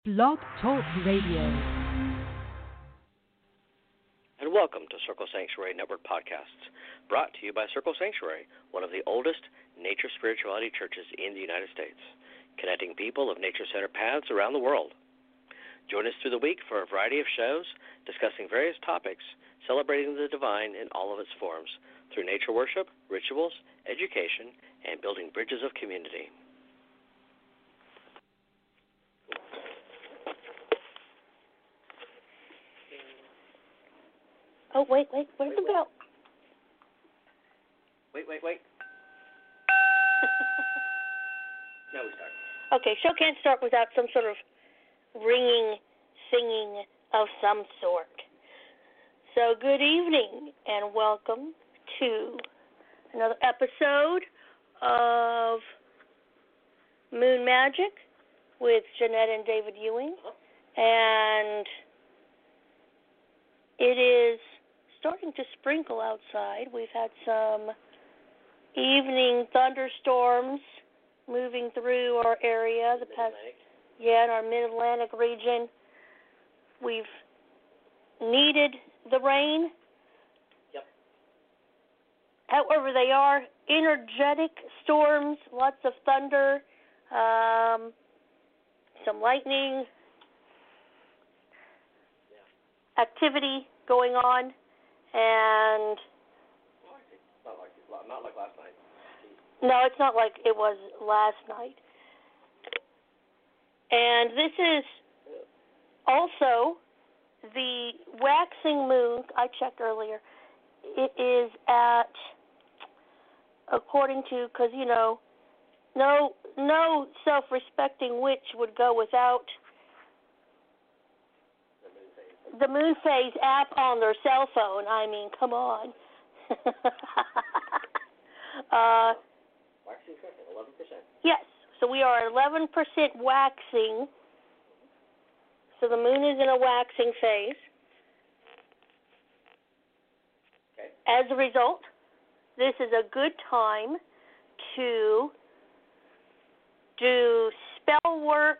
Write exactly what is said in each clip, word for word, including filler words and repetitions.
Blog Talk Radio. And welcome to Circle Sanctuary Network Podcasts, brought to you by Circle Sanctuary, one of the oldest nature spirituality churches in the United States, connecting people of nature-centered paths around the world. Join us through the week for a variety of shows discussing various topics, celebrating the divine in all of its forms, through nature worship, rituals, education, and building bridges of community. Oh, wait, wait, where's the bell? Wait, wait, wait. Now we start. Okay, show can't start without some sort of ringing, singing of some sort. So good evening and welcome to another episode of Moon Magic with Jeanette and David Ewing. And it is starting to sprinkle outside. We've had some evening thunderstorms moving through our area, the past, yeah, in our mid-Atlantic region. We've needed the rain. Yep. However, they are energetic storms, lots of thunder, um, some lightning yeah. activity going on, and not like, not like last night. No, it's not like it was last night. And this is also the waxing moon. I checked earlier. It is at, according to, because, you know, no, no self-respecting witch would go without the moon phase app on their cell phone. I mean, come on. uh, waxing second, eleven percent. Yes, so we are eleven percent waxing. So the moon is in a waxing phase. Okay. As a result, this is a good time to do spell work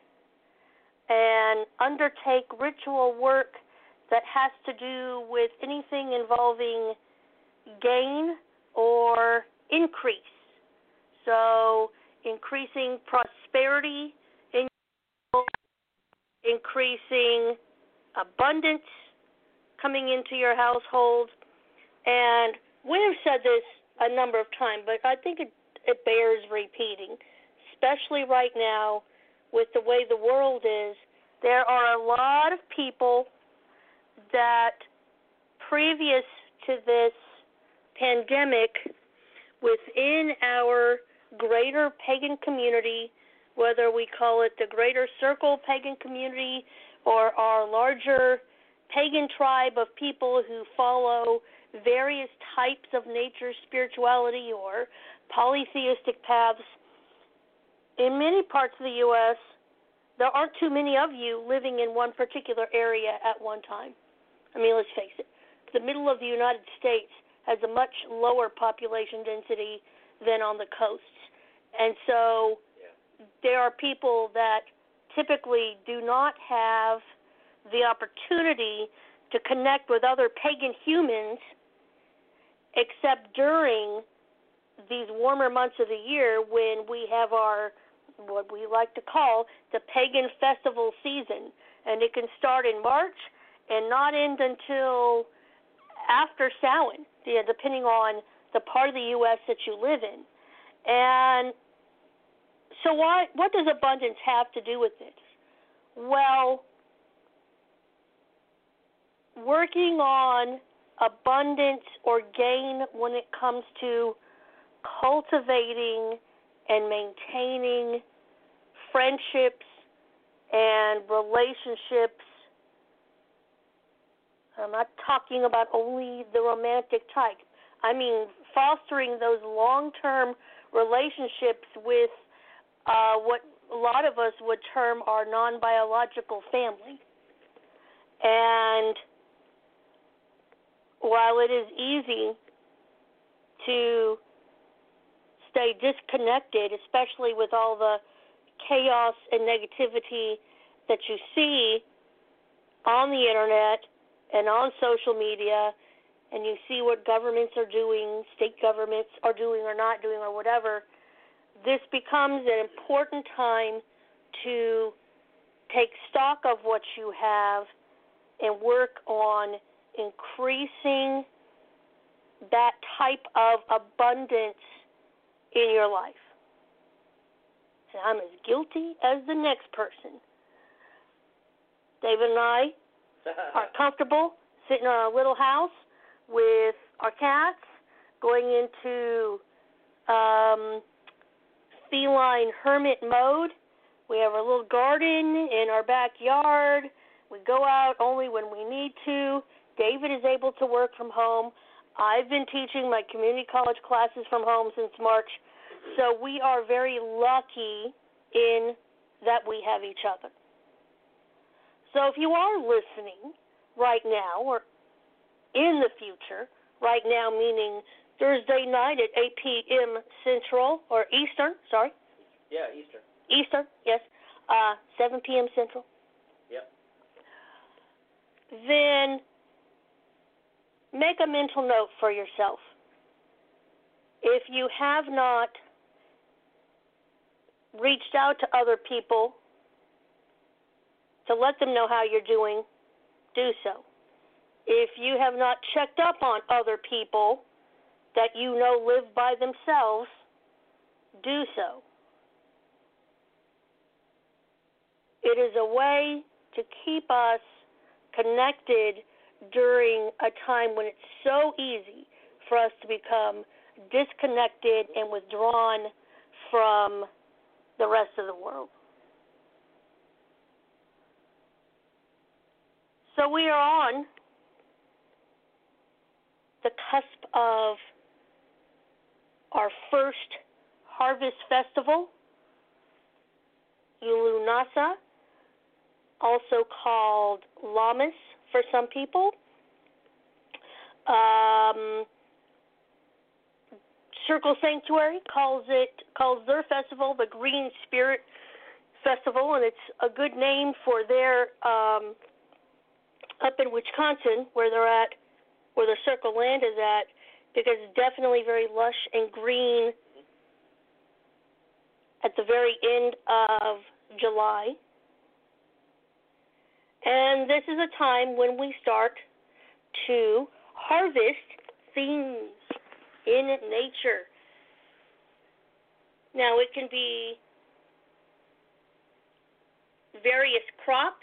and undertake ritual work that has to do with anything involving gain or increase. So increasing prosperity, in increasing abundance coming into your household. And we have said this a number of times, but I think it, it bears repeating, especially right now with the way the world is. There are a lot of people that previous to this pandemic within our greater pagan community, whether we call it the greater circle pagan community or our larger pagan tribe of people who follow various types of nature spirituality or polytheistic paths, in many parts of the U S, there aren't too many of you living in one particular area at one time. I mean, let's face it, the middle of the United States has a much lower population density than on the coasts. And so yeah. there are people that typically do not have the opportunity to connect with other pagan humans except during these warmer months of the year when we have our, what we like to call, the pagan festival season. And it can start in March and not end until after Samhain, yeah, depending on the part of the U S that you live in. And so why, what does abundance have to do with this? Well, working on abundance or gain when it comes to cultivating and maintaining friendships and relationships. I'm not talking about only the romantic type. I mean fostering those long-term relationships with uh, what a lot of us would term our non-biological family. And while it is easy to stay disconnected, especially with all the chaos and negativity that you see on the internet and on social media, and you see what governments are doing, state governments are doing or not doing or whatever, this becomes an important time to take stock of what you have and work on increasing that type of abundance in your life. And I'm as guilty as the next person. David and I are comfortable sitting in our little house with our cats, going into um, feline hermit mode. We have our little garden in our backyard. We go out only when we need to. David is able to work from home. I've been teaching my community college classes from home since March. So we are very lucky in that we have each other. So if you are listening right now or in the future, right now meaning Thursday night at eight p.m. Central, or Eastern, sorry. Yeah, Eastern. Eastern, yes, uh, seven p.m. Central. Yep. Then make a mental note for yourself. If you have not reached out to other people to let them know how you're doing, do so. If you have not checked up on other people that you know live by themselves, do so. It is a way to keep us connected during a time when it's so easy for us to become disconnected and withdrawn from the rest of the world. So we are on the cusp of our first harvest festival, Yulu Nasa, also called Lammas for some people. Um, Circle Sanctuary calls it calls their festival the Green Spirit Festival, and it's a good name for their um, up in Wisconsin, where they're at, where the Circle land is at, because it's definitely very lush and green at the very end of July. And this is a time when we start to harvest things in nature. Now, it can be various crops.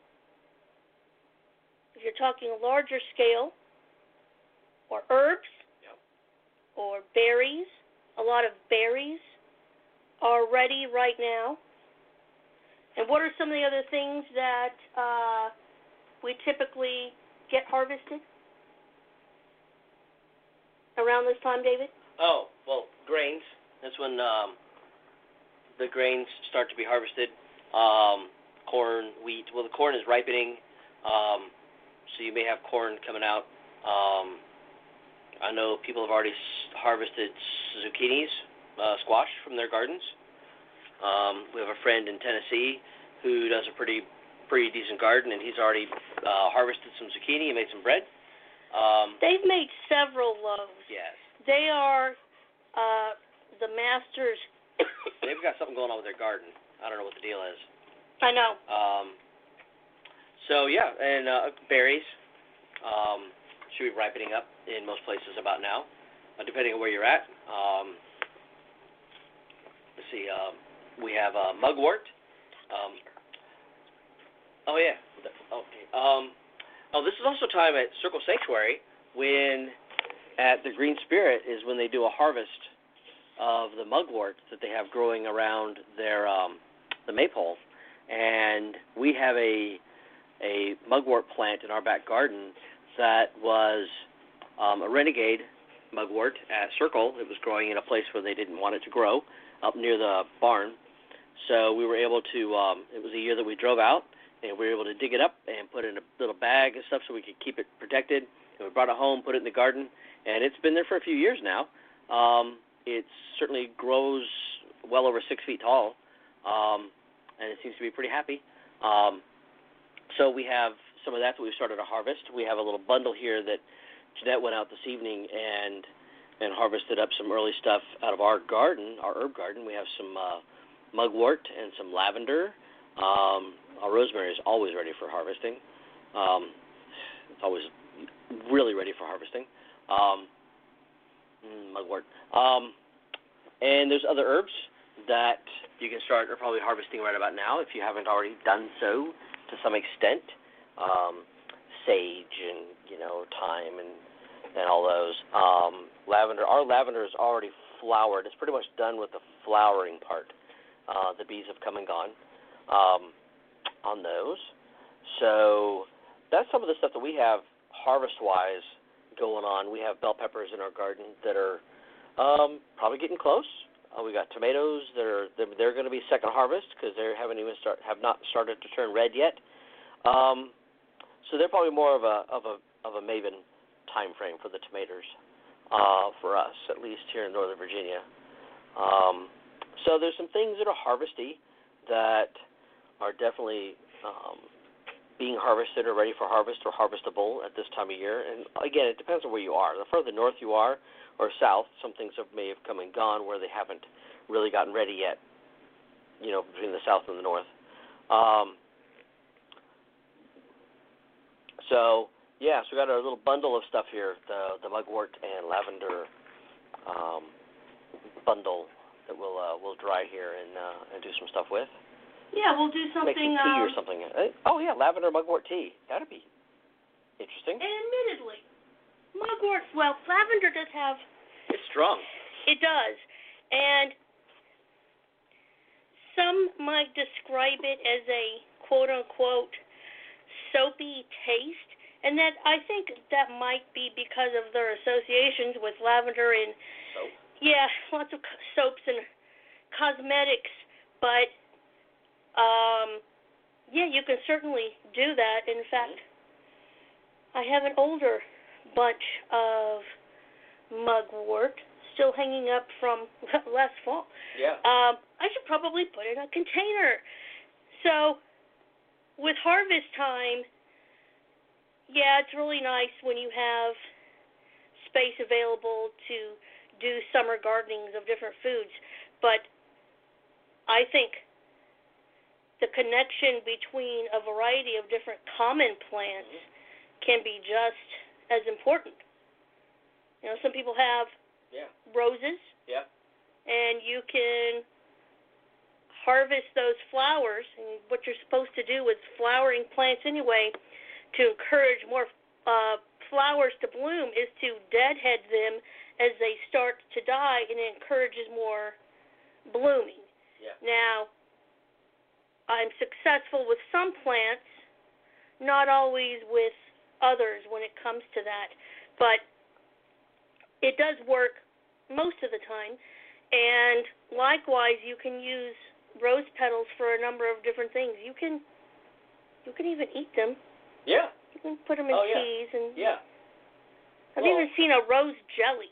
If you're talking a larger scale, or herbs, yep. or berries, a lot of berries are ready right now. And what are some of the other things that uh, we typically get harvested around this time, David? Oh, well, grains. That's when um, the grains start to be harvested. Um, corn, wheat. Well, the corn is ripening, um, so you may have corn coming out. Um, I know people have already harvested zucchinis, uh, squash from their gardens. Um, we have a friend in Tennessee who does a pretty pretty decent garden, and he's already uh, harvested some zucchini and made some bread. Um, They've made several loaves. yes. They are uh, the masters. They've got something going on with their garden. I don't know what the deal is. I know. Um, so, yeah, and uh, berries um, should be ripening up in most places about now, uh, depending on where you're at. Um, let's see. Um, we have uh, mugwort. Um, oh, yeah. Okay. Um, oh, this is also time at Circle Sanctuary when at the Green Spirit is when they do a harvest of the mugwort that they have growing around their um, the maypole. And we have a a mugwort plant in our back garden that was um, a renegade mugwort at Circle. It was growing in a place where they didn't want it to grow, up near the barn. So we were able to, um, it was a year that we drove out, and we were able to dig it up and put it in a little bag and stuff so we could keep it protected. And we brought it home, put it in the garden, and it's been there for a few years now. Um, it certainly grows well over six feet tall, um, and it seems to be pretty happy. Um, so we have some of that that we've started to harvest. We have a little bundle here that Jeanette went out this evening and and harvested up some early stuff out of our garden, our herb garden. We have some uh, mugwort and some lavender. Um, our rosemary is always ready for harvesting. Um, it's always really ready for harvesting. Um, mm, mugwort. Um, and there's other herbs that you can start or probably harvesting right about now if you haven't already done so to some extent. Um, sage and, you know, thyme and, and all those. Um, lavender, our lavender is already flowered. It's pretty much done with the flowering part. Uh, the bees have come and gone um, on those. So that's some of the stuff that we have harvest-wise going on. We have bell peppers in our garden that are um, probably getting close. Uh, we got tomatoes that are they're, they're going to be second harvest because they haven't even start have not started to turn red yet. Um, so they're probably more of a of a of a Maven time frame for the tomatoes uh, for us, at least here in Northern Virginia. Um, so there's some things that are harvesty that are definitely um, being harvested or ready for harvest or harvestable at this time of year. And again, it depends on where you are. The further north you are or south, some things have, may have come and gone where they haven't really gotten ready yet, you know, between the south and the north. Um, so, yeah, so we got our little bundle of stuff here, the the mugwort and lavender um, bundle that we'll uh, we'll dry here and uh, and do some stuff with. Yeah, we'll do something. Make some tea um, or something. Oh yeah, lavender mugwort tea. That'd be interesting. And admittedly, mugwort. Well, lavender does have. It's strong. It does, and some might describe it as a quote unquote soapy taste. And that I think that might be because of their associations with lavender and soap. Yeah, lots of soaps and cosmetics. But um, yeah, you can certainly do that. In fact, I have an older bunch of mugwort still hanging up from last fall. Yeah. Um, I should probably put it in a container. So with harvest time. Yeah, it's really nice when you have space available to do summer gardenings of different foods. But I think the connection between a variety of different common plants can be just as important. You know, some people have yeah. roses. Yeah. And you can harvest those flowers. And what you're supposed to do with flowering plants anyway, to encourage more uh, flowers to bloom, is to deadhead them as they start to die, and it encourages more blooming. Yeah. Now, I'm successful with some plants, not always with others when it comes to that, but it does work most of the time. And likewise, you can use rose petals for a number of different things. You can, you can even eat them. Yeah. You can put them in oh, yeah. teas and. Yeah. I've well, even seen a rose jelly.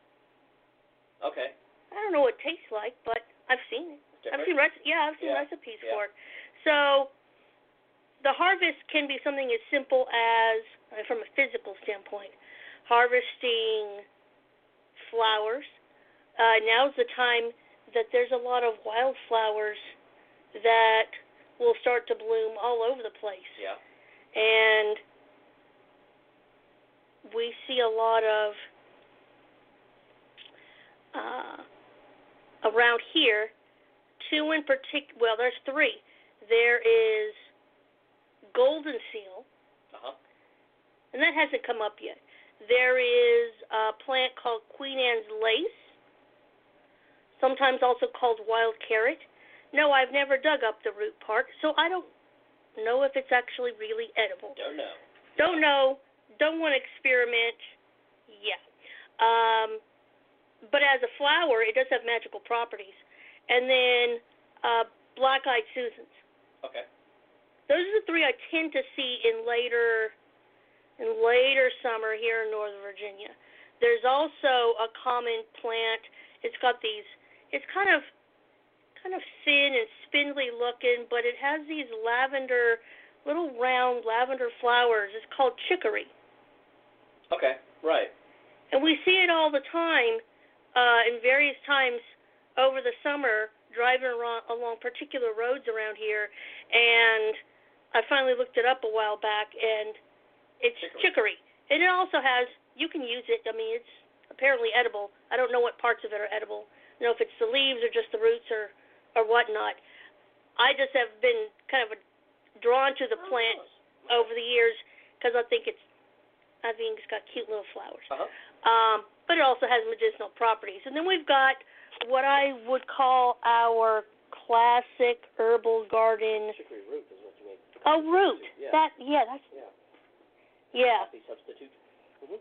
Okay. I don't know what it tastes like, but I've seen it. Different? I've seen rec- yeah, I've seen yeah. recipes yeah. for it. So the harvest can be something as simple as, uh, from a physical standpoint, harvesting flowers. Uh, now's the time that there's a lot of wildflowers that will start to bloom all over the place. Yeah. And we see a lot of, uh, around here, two in particular, well, there's three. There is golden seal, uh-huh. and that hasn't come up yet. There is a plant called Queen Anne's lace, sometimes also called wild carrot. No, I've never dug up the root part, so I don't know if it's actually really edible. Don't know. Don't know. Don't want to experiment. Yeah. Um, but as a flower, it does have magical properties. And then uh, black-eyed Susans. Okay. Those are the three I tend to see in later, in later summer here in Northern Virginia. There's also a common plant. It's got these. It's kind of, kind of thin and spindly looking, but it has these lavender, little round lavender flowers. It's called chicory. Okay, right. And we see it all the time uh, in various times over the summer, driving around, along particular roads around here. And I finally looked it up a while back, and it's chicory. chicory. And it also has, you can use it, I mean, it's apparently edible. I don't know what parts of it are edible. I don't know if it's the leaves or just the roots or, or whatnot. I just have been kind of a, drawn to the plant oh, over the years because I think it's, I think it's got cute little flowers. Uh-huh. Um, but it also has medicinal properties. And then we've got what I would call our classic herbal garden. Chicory root is what you mean. Oh, root. Yeah. That, yeah, that's, yeah. Yeah. Coffee substitute. Mm-hmm.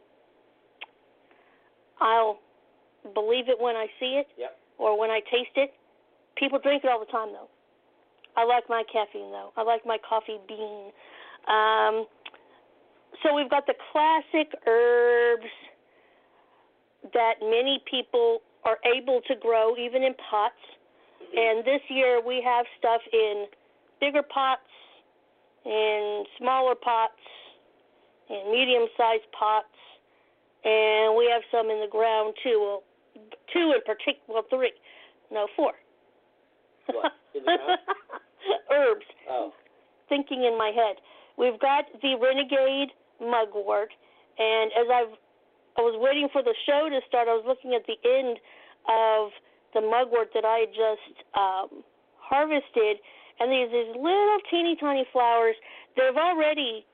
I'll believe it when I see it yep. or when I taste it. People drink it all the time, though. I like my caffeine, though. I like my coffee bean. Um, so we've got the classic herbs that many people are able to grow, even in pots. Mm-hmm. And this year we have stuff in bigger pots, in smaller pots, in medium-sized pots, and we have some in the ground, too. Well, two in particular, well, three. No, four. What? In the ground? Herbs. Oh. Thinking in my head. We've got the Renegade mugwort, and as I've, I was waiting for the show to start, I was looking at the end of the mugwort that I had just um, harvested, and there's these little teeny tiny flowers. They've already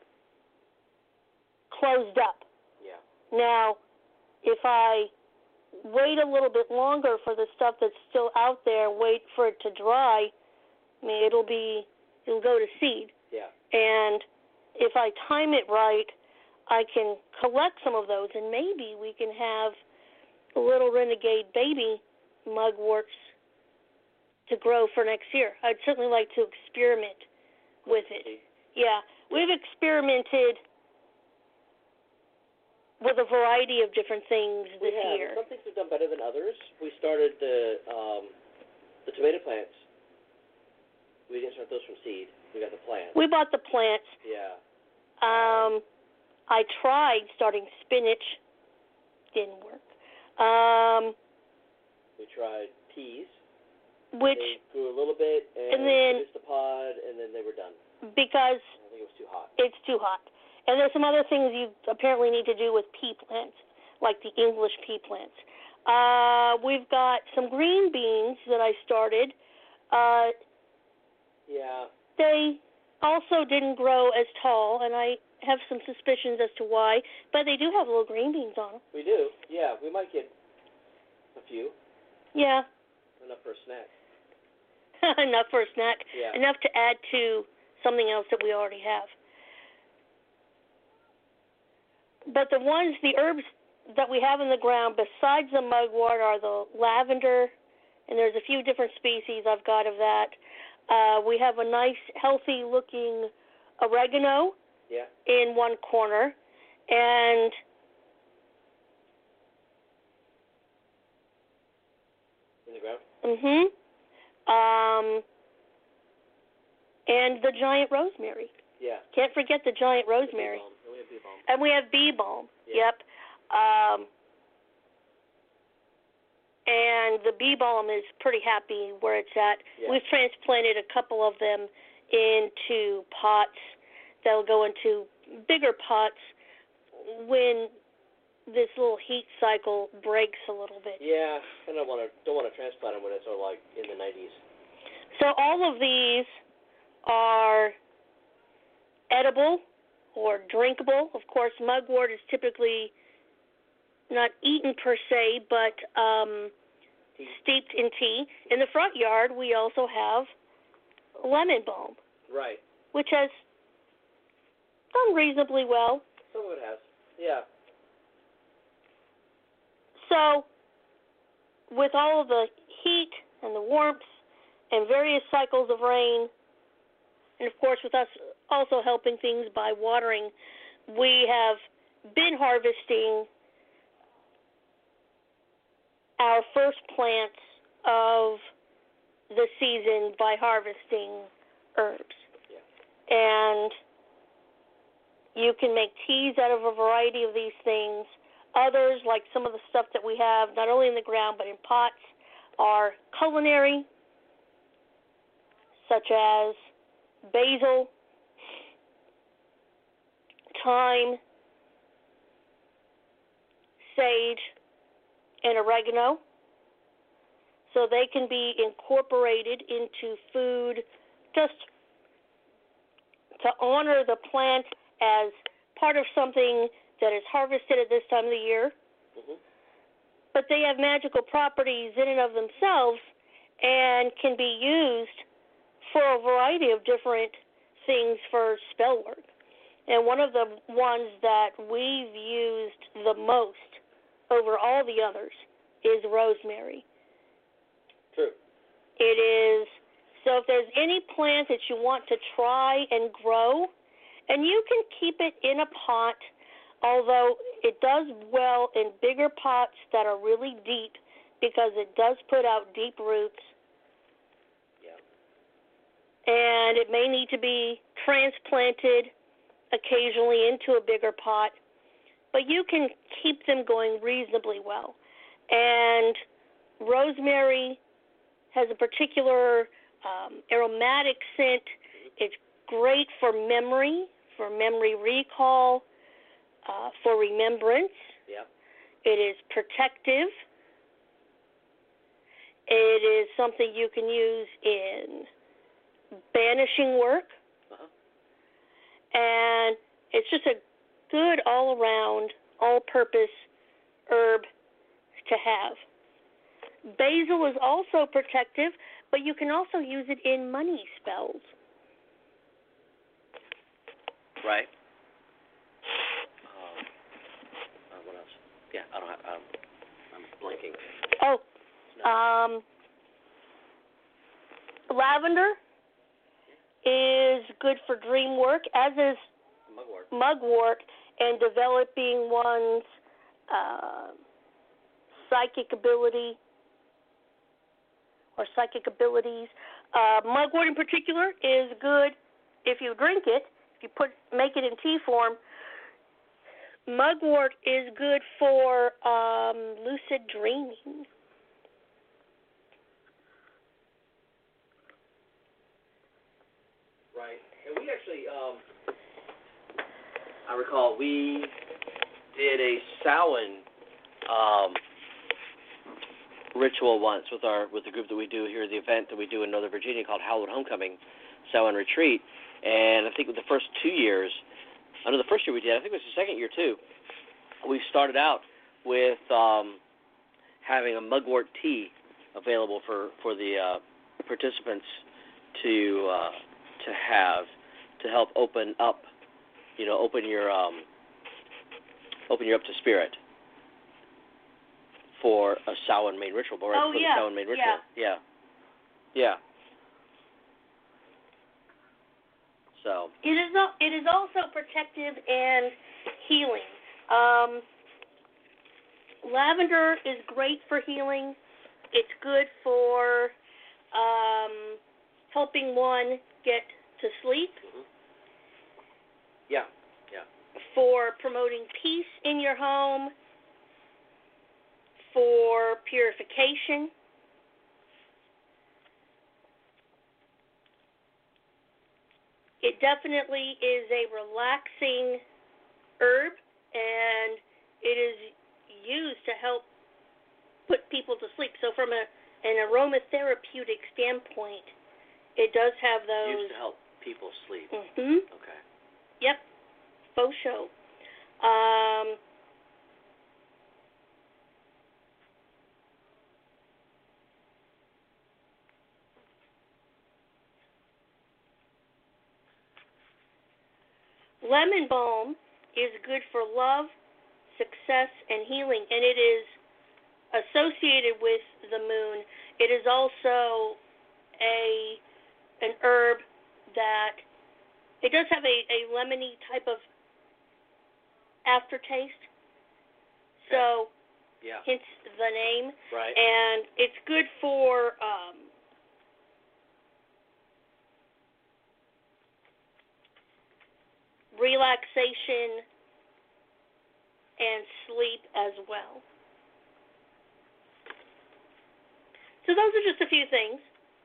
closed up. Yeah. Now, if I wait a little bit longer for the stuff that's still out there, wait for it to dry, I mean, it'll be, it'll go to seed. Yeah. And if I time it right, I can collect some of those, and maybe we can have little Renegade baby mugworts to grow for next year. I'd certainly like to experiment with it. Yeah, we've experimented with a variety of different things this we have. year. Some things have done better than others. We started the um, the tomato plants. We didn't start those from seed. We got the plants. We bought the plants. Yeah. Um, I tried starting spinach. Didn't work. Um, we tried peas. Which they grew a little bit and, and then produced a pod, and then they were done. Because I think it was too hot. It's too hot. And there's some other things you apparently need to do with pea plants, like the English pea plants. Uh, we've got some green beans that I started. Uh, yeah. They also didn't grow as tall, and I have some suspicions as to why, but they do have little green beans on them. We do. Yeah, we might get a few. Yeah. Enough for a snack. Enough for a snack. Yeah. Enough to add to something else that we already have. But the ones, the herbs that we have in the ground, besides the mugwort, are the lavender, and there's a few different species I've got of that. Uh, we have a nice, healthy-looking oregano yeah. in one corner, and in the ground. Mhm. Um, and the giant rosemary. Yeah. Can't forget the giant rosemary. And we have bee balm. And we have bee balm. Yeah. Yep. Um, and the bee balm is pretty happy where it's at. Yeah. We've transplanted a couple of them into pots. They'll go into bigger pots when this little heat cycle breaks a little bit. Yeah, I don't want to don't want to transplant them when it's sort of like in the nineties. So all of these are edible or drinkable. Of course, mugwort is typically not eaten per se, but um, steeped in tea. In the front yard, we also have lemon balm, right, which has done reasonably well. Some of it has, yeah. So, with all of the heat and the warmth and various cycles of rain, and of course with us also helping things by watering, we have been harvesting our first plants of the season by harvesting herbs. Yeah. And you can make teas out of a variety of these things. Others, like some of the stuff that we have, not only in the ground but in pots, are culinary, such as basil, thyme, sage, and oregano. So they can be incorporated into food just to honor the plant as part of something that is harvested at this time of the year. Mm-hmm. But they have magical properties in and of themselves and can be used for a variety of different things for spell work. And one of the ones that we've used the most over all the others is rosemary. True. It is, so if there's any plant that you want to try and grow, and you can keep it in a pot, although it does well in bigger pots that are really deep because it does put out deep roots. Yeah. And it may need to be transplanted occasionally into a bigger pot, but you can keep them going reasonably well. And rosemary has a particular um, aromatic scent. It's great for memory, for memory recall, uh, for remembrance. Yeah. It is protective. It is something you can use in banishing work. Uh-huh. And it's just a good all-around, all-purpose herb to have. Basil is also protective, but you can also use it in money spells. Right. Um, uh, what else? Yeah, I don't have. Um, I'm blanking. Oh, No. um, lavender is good for dream work, as is Mugwort. mugwort, and developing one's uh, psychic ability or psychic abilities. Uh, mugwort in particular is good if you drink it, if you put make it in tea form. Mugwort is good for um, lucid dreaming. Right. And we actually, um, I recall we did a Samhain um, ritual once with our with the group that we do here, the event that we do in Northern Virginia called Hallowed Homecoming, Samhain Retreat. And I think with the first two years, I know the first year we did, I think it was the second year too, we started out with um, having a mugwort tea available for, for the uh, participants to uh, to have to help open up, you know, open your um, open you up to spirit for a Samhain main ritual, or Oh, for yeah, the Samhain main ritual. Yeah. Yeah. Yeah. So. It is al- it is also protective and healing. Um, lavender is great for healing. It's good for um, helping one get to sleep. Mm-hmm. Yeah. Yeah. For promoting peace in your home. For purification. It definitely is a relaxing herb, and it is used to help put people to sleep. So from a, an aromatherapeutic standpoint, it does have those. Used to help people sleep. Mm-hmm. Okay. Yep. Faux show. Um, lemon balm is good for love, success, and healing, and it is associated with the moon. It is also a an herb that it does have a, a lemony type of aftertaste. Okay. So, yeah. hence the name. Right. And it's good for um, relaxation, and sleep as well. So those are just a few things.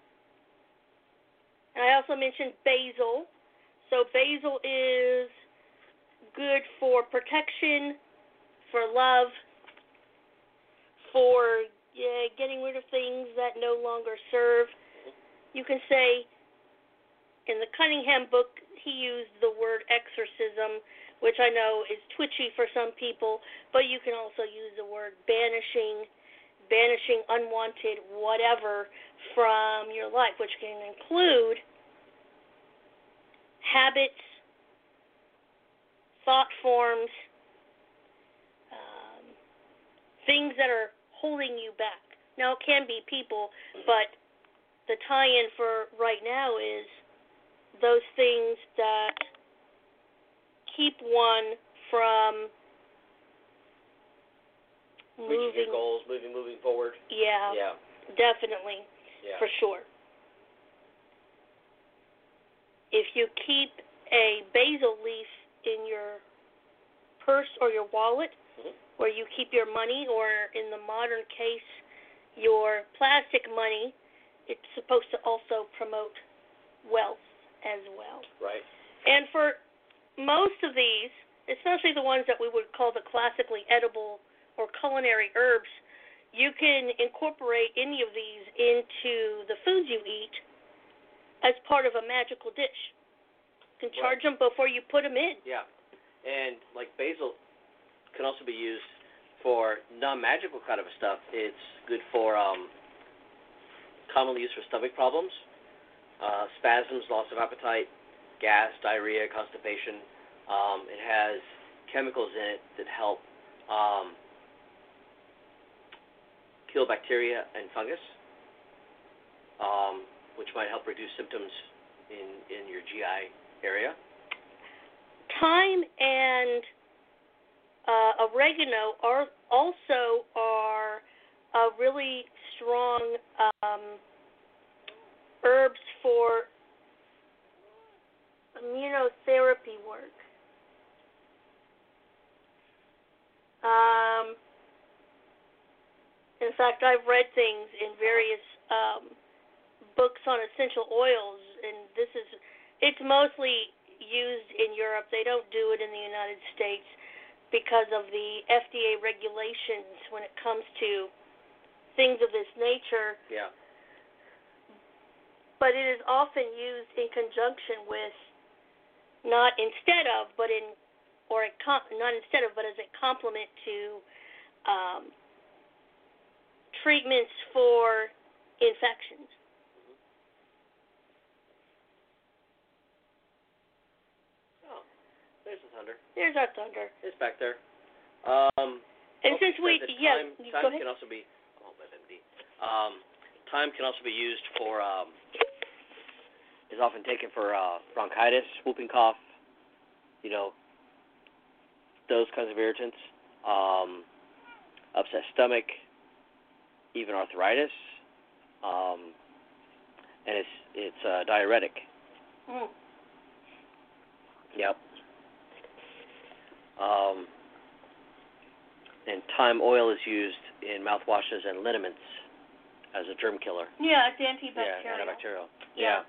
And I also mentioned basil. So basil is good for protection, for love, for yeah, getting rid of things that no longer serve. You can say, in the Cunningham book, he used the word exorcism, which I know is twitchy for some people, but you can also use the word banishing, banishing unwanted whatever from your life, which can include habits, thought forms, um, things that are holding you back. Now, it can be people, but the tie-in for right now is those things that keep one from reaching moving. your goals, moving, moving forward. Yeah, Yeah. definitely, Yeah. for sure. If you keep a basil leaf in your purse or your wallet, mm-hmm. where you keep your money, or in the modern case, your plastic money, it's supposed to also promote wealth as well. Right. And for most of these, especially the ones that we would call the classically edible or culinary herbs, you can incorporate any of these into the foods you eat as part of a magical dish. You can charge right. them before you put them in. Yeah. And like basil can also be used for non-magical kind of stuff. It's good for um, commonly used for stomach problems, uh, spasms, loss of appetite, gas, diarrhea, constipation. Um, it has chemicals in it that help um, kill bacteria and fungus, um, which might help reduce symptoms in, in your G I area. Thyme and uh, oregano are also are uh, really strong um, herbs for immunotherapy work. Um, in fact, I've read things in various um, books on essential oils, and this is, it's mostly used in Europe. They don't do it in the United States because of the F D A regulations when it comes to things of this nature. Yeah. But it is often used in conjunction with, not instead of, but in, or a, not instead of, but as a complement to um, treatments for infections. Oh, there's the thunder. There's our thunder. It's back there. Um, and oh, since we, the yeah, time, you time go ahead. can also be, oh, M D. Um, thyme can also be used for, um, is often taken for uh, bronchitis, whooping cough, you know, those kinds of irritants, um, upset stomach, even arthritis, um, and it's it's uh, diuretic. Mm. Yep. Um, and thyme oil is used in mouthwashes and liniments as a germ killer. Yeah, it's antibacterial. Yeah, antibacterial. Yeah. yeah.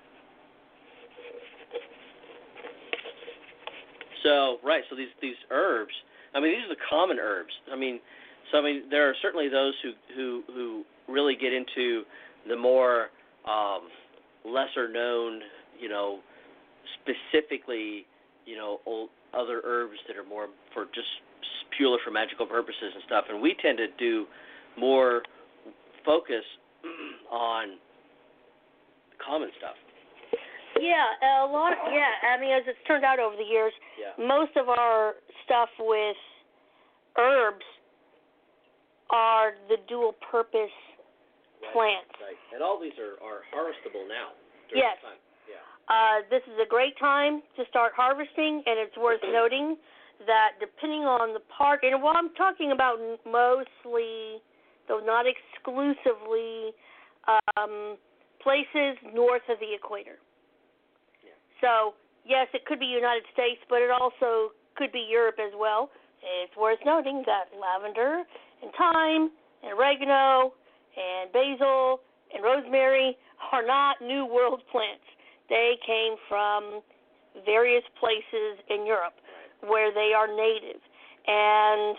So, right, so these, these herbs, I mean, these are the common herbs. I mean, so, I mean, there are certainly those who, who, who really get into the more um, lesser-known, you know, specifically, you know, old, other herbs that are more for just purely for magical purposes and stuff. And we tend to do more focus on common stuff. Yeah, a lot of, yeah, I mean, as it's turned out over the years, yeah. most of our stuff with herbs are the dual purpose right. plants. Right. And all these are, are harvestable now. Yes. Time. Yeah. Uh, this is a great time to start harvesting, and it's worth noting that depending on the part, and while I'm talking about mostly, though not exclusively, um, places north of the equator. Yeah. So yes, it could be United States, but it also could be Europe as well. It's worth noting that lavender and thyme and oregano and basil and rosemary are not New World plants. They came from various places in Europe where they are native. And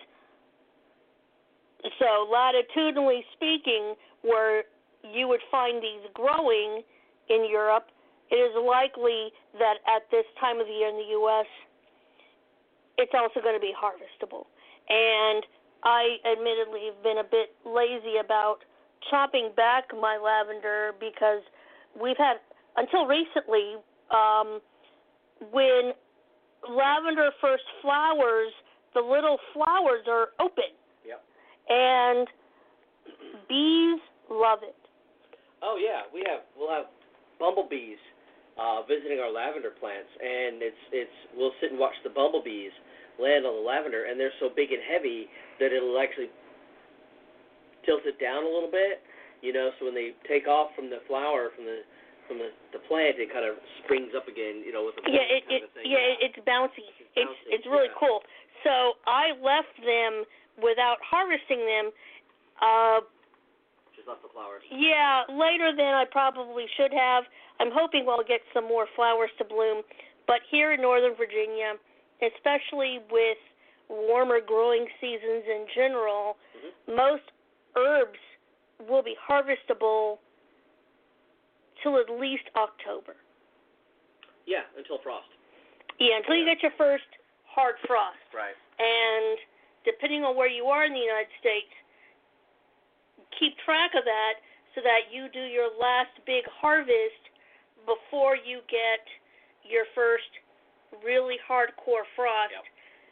so latitudinally speaking, where you would find these growing in Europe, it is likely that at this time of the year in the U S, it's also going to be harvestable. And I admittedly have been a bit lazy about chopping back my lavender because we've had, until recently, um, when lavender first flowers, the little flowers are open. Yep. And bees love it. Oh yeah, we have we'll have bumblebees uh, visiting our lavender plants, and it's it's we'll sit and watch the bumblebees land on the lavender, and they're so big and heavy that it'll actually tilt it down a little bit, you know. So when they take off from the flower from the from the, the plant, it kind of springs up again, you know, with a yeah, it, kind it, of thing. yeah, yeah, it's bouncy. It's bouncy, it's really yeah. cool. So I left them without harvesting them. Uh, Just left the flowers. Yeah, later than I probably should have. I'm hoping we'll get some more flowers to bloom. But here in Northern Virginia, especially with warmer growing seasons in general, mm-hmm. most herbs will be harvestable till at least October. Yeah, until frost. Yeah, until yeah. you get your first hard frost. Right. And depending on where you are in the United States, keep track of that so that you do your last big harvest before you get your first really hardcore frost. Yep.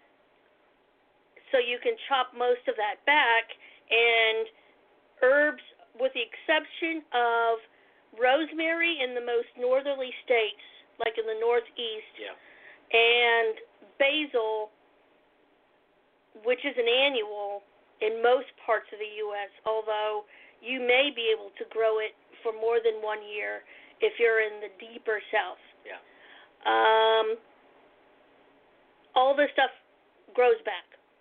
So you can chop most of that back, and herbs, with the exception of rosemary in the most northerly states, like in the northeast, yeah. and basil, which is an annual in most parts of the U S, although you may be able to grow it for more than one year if you're in the deeper south. Yeah. Um, all this stuff grows back.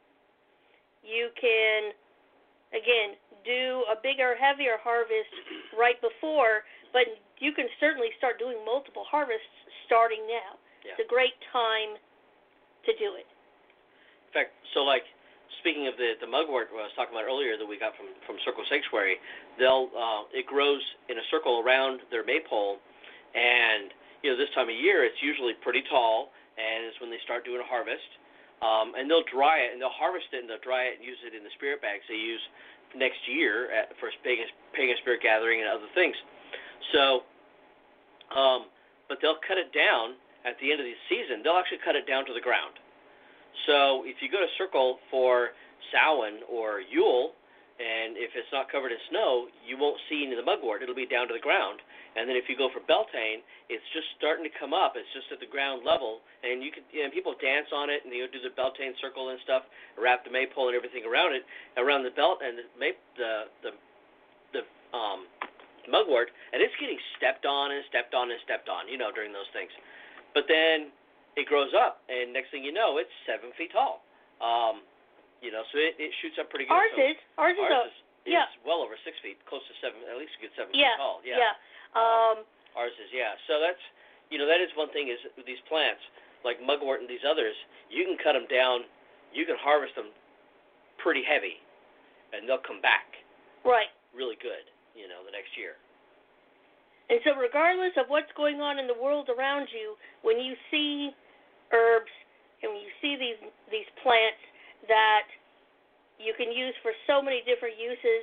You can, again, do a bigger, heavier harvest right before, but you can certainly start doing multiple harvests starting now. Yeah. It's a great time to do it. In fact, so like, speaking of the, the mugwort I was talking about earlier that we got from, from Circle Sanctuary, they'll uh, it grows in a circle around their maypole, and you know this time of year it's usually pretty tall, and it's when they start doing a harvest, um, and they'll dry it and they'll harvest it and they'll dry it and use it in the spirit bags they use next year at, for pagan, pagan spirit gathering and other things. So, um, but they'll cut it down at the end of the season. They'll actually cut it down to the ground. So if you go to Circle for Samhain or Yule, and if it's not covered in snow, you won't see any of the mugwort. It'll be down to the ground. And then if you go for Beltane, it's just starting to come up. It's just at the ground level, and you can, you know, people dance on it, and you know, do the Beltane circle and stuff, wrap the maypole and everything around it, around the belt and the may, the the the um mugwort, and it's getting stepped on and stepped on and stepped on, you know, during those things. But then it grows up, and next thing you know, it's seven feet tall. Um, you know, so it, it shoots up pretty good. Ours so is. Ours, ours is, is yeah. well over six feet, close to seven, at least a good seven yeah. feet tall. Yeah, yeah. Um, um, ours is, yeah. So that's, you know, that is one thing is with these plants, like mugwort and these others, you can cut them down, you can harvest them pretty heavy, and they'll come back. Right. Really good, you know, the next year. And so regardless of what's going on in the world around you, when you see herbs and when you see these these plants that you can use for so many different uses,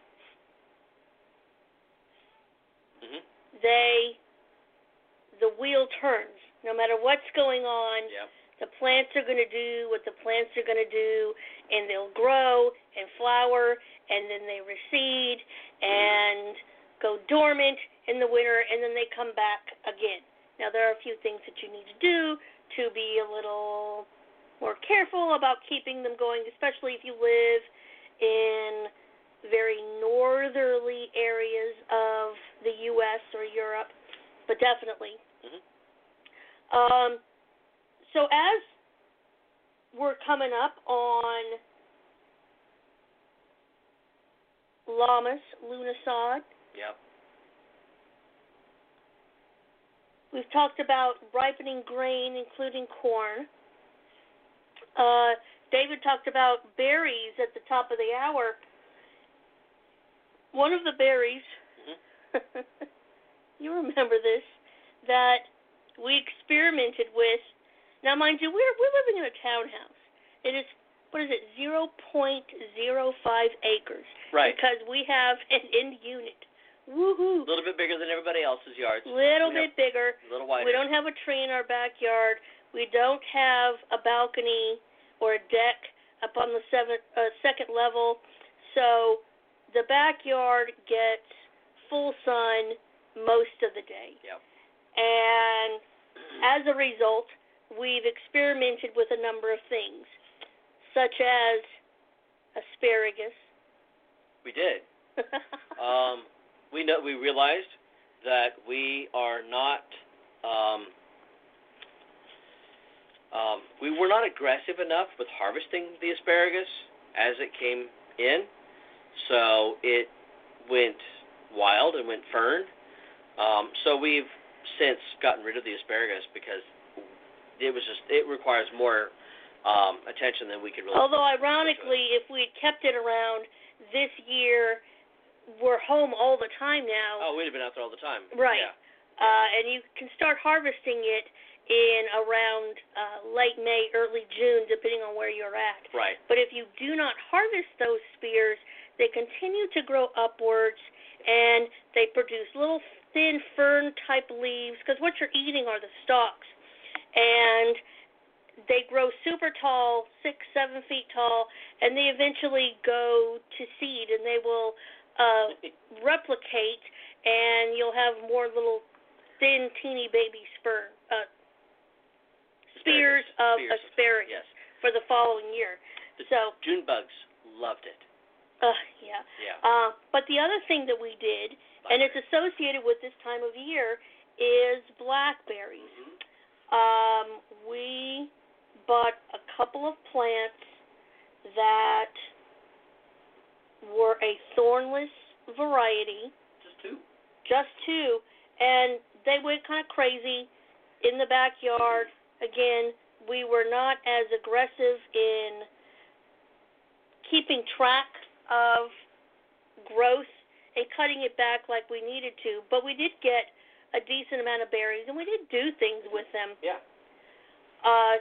mm-hmm. they, the wheel turns. No matter what's going on, yep. the plants are going to do what the plants are going to do, and they'll grow and flower, and then they recede and go dormant in the winter, and then they come back again. Now, there are a few things that you need to do to be a little more careful about keeping them going, especially if you live in very northerly areas of the U S or Europe, but definitely. Mm-hmm. Um, so as we're coming up on Lammas, Lughnasadh, Yep. we've talked about ripening grain, including corn. Uh, David talked about berries at the top of the hour. One of the berries, mm-hmm. you remember this, that we experimented with. Now, mind you, we're we're living in a townhouse. It is, what is it, zero point zero five acres. Right. Because we have an end unit. Woohoo! A little bit bigger than everybody else's yards. Little we bit bigger. A little wider. We don't have a tree in our backyard. We don't have a balcony or a deck up on the seventh, uh, second level. So the backyard gets full sun most of the day. Yep. And as a result, we've experimented with a number of things, such as asparagus. We did. um, we know we realized that we are not um, um, we were not aggressive enough with harvesting the asparagus as it came in, so it went wild and went fern. Um, so we've since gotten rid of the asparagus because it was just it requires more um, attention than we could really. Although ironically, if we had kept it around this year, we're home all the time now. Oh, we'd have been out there all the time. Right. Yeah. Uh, and you can start harvesting it in around uh, late May, early June, depending on where you're at. Right. But if you do not harvest those spears, they continue to grow upwards, and they produce little thin fern-type leaves, because what you're eating are the stalks. And they grow super tall, six, seven feet tall, and they eventually go to seed, and they will uh, replicate, and you'll have more little thin, teeny baby spur, uh, spears of spears asparagus yes. for the following year. The so June bugs loved it. Uh, yeah. Yeah. Uh, but the other thing that we did, and it's associated with this time of year, is blackberries. Mm-hmm. Um, we bought a couple of plants that were a thornless variety. Just two. Just two. And they went kind of crazy in the backyard. Again, we were not as aggressive in keeping track of growth and cutting it back like we needed to, but we did get a decent amount of berries, and we did do things with them. Yeah. Uh,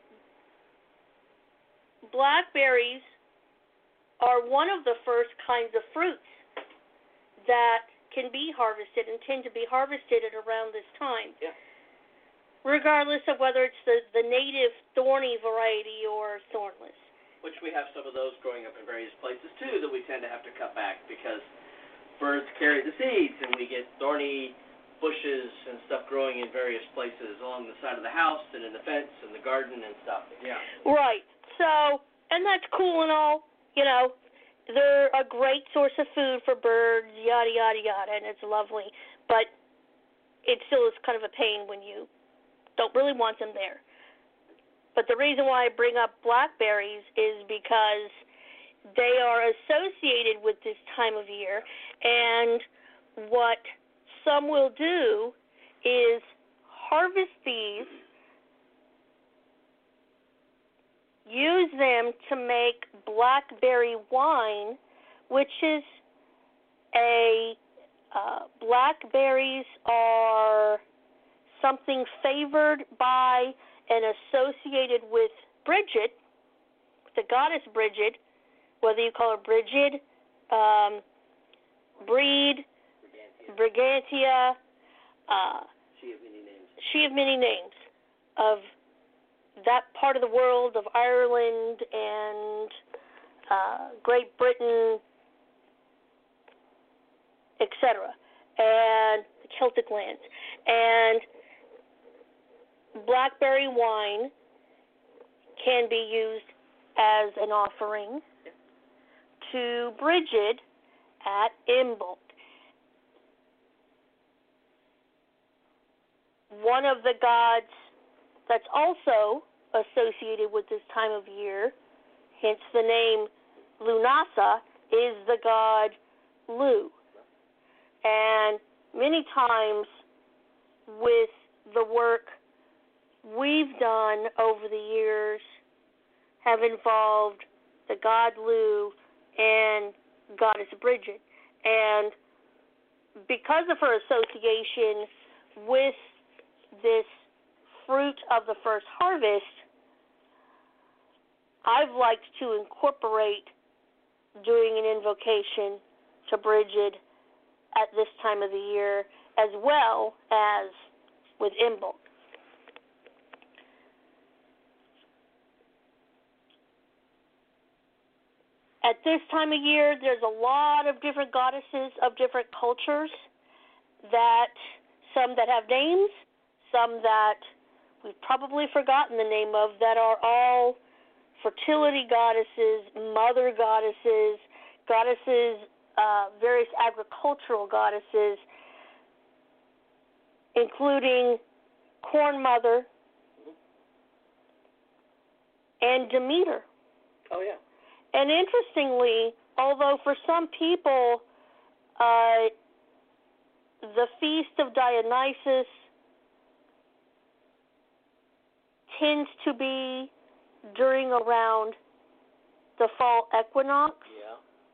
blackberries are one of the first kinds of fruits that can be harvested and tend to be harvested at around this time. Yeah. Regardless of whether it's the, the native thorny variety or thornless. Which we have some of those growing up in various places, too, that we tend to have to cut back because birds carry the seeds, and we get thorny bushes and stuff growing in various places along the side of the house and in the fence and the garden and stuff. Yeah. Right. So, and that's cool and all, you know. They're a great source of food for birds, yada, yada, yada, and it's lovely. But it still is kind of a pain when you don't really want them there. But the reason why I bring up blackberries is because they are associated with this time of year, and what some will do is harvest these, use them to make blackberry wine, which is a, uh, blackberries are something favored by and associated with Bridget, the goddess Bridget, whether you call her Bridget, um, Breed, Brigantia, uh, She of many names. She of many names, of that part of the world of Ireland and uh, Great Britain, et cetera, and the Celtic lands. And blackberry wine can be used as an offering to Bridget at Imbolc. One of the gods that's also associated with this time of year, hence the name Lunasa, is the god Lu. And many times with the work we've done over the years have involved the god Lu and goddess Bridget. And because of her association with this fruit of the first harvest, I've liked to incorporate doing an invocation to Bridget at this time of the year, as well as with Imbolc. At this time of year, there's a lot of different goddesses of different cultures, that some that have names, some that we've probably forgotten the name of, that are all fertility goddesses, mother goddesses, goddesses, uh, various agricultural goddesses, including Corn Mother and Demeter. Oh, yeah. And interestingly, although for some people uh, the Feast of Dionysus tends to be during around the fall equinox. Yeah.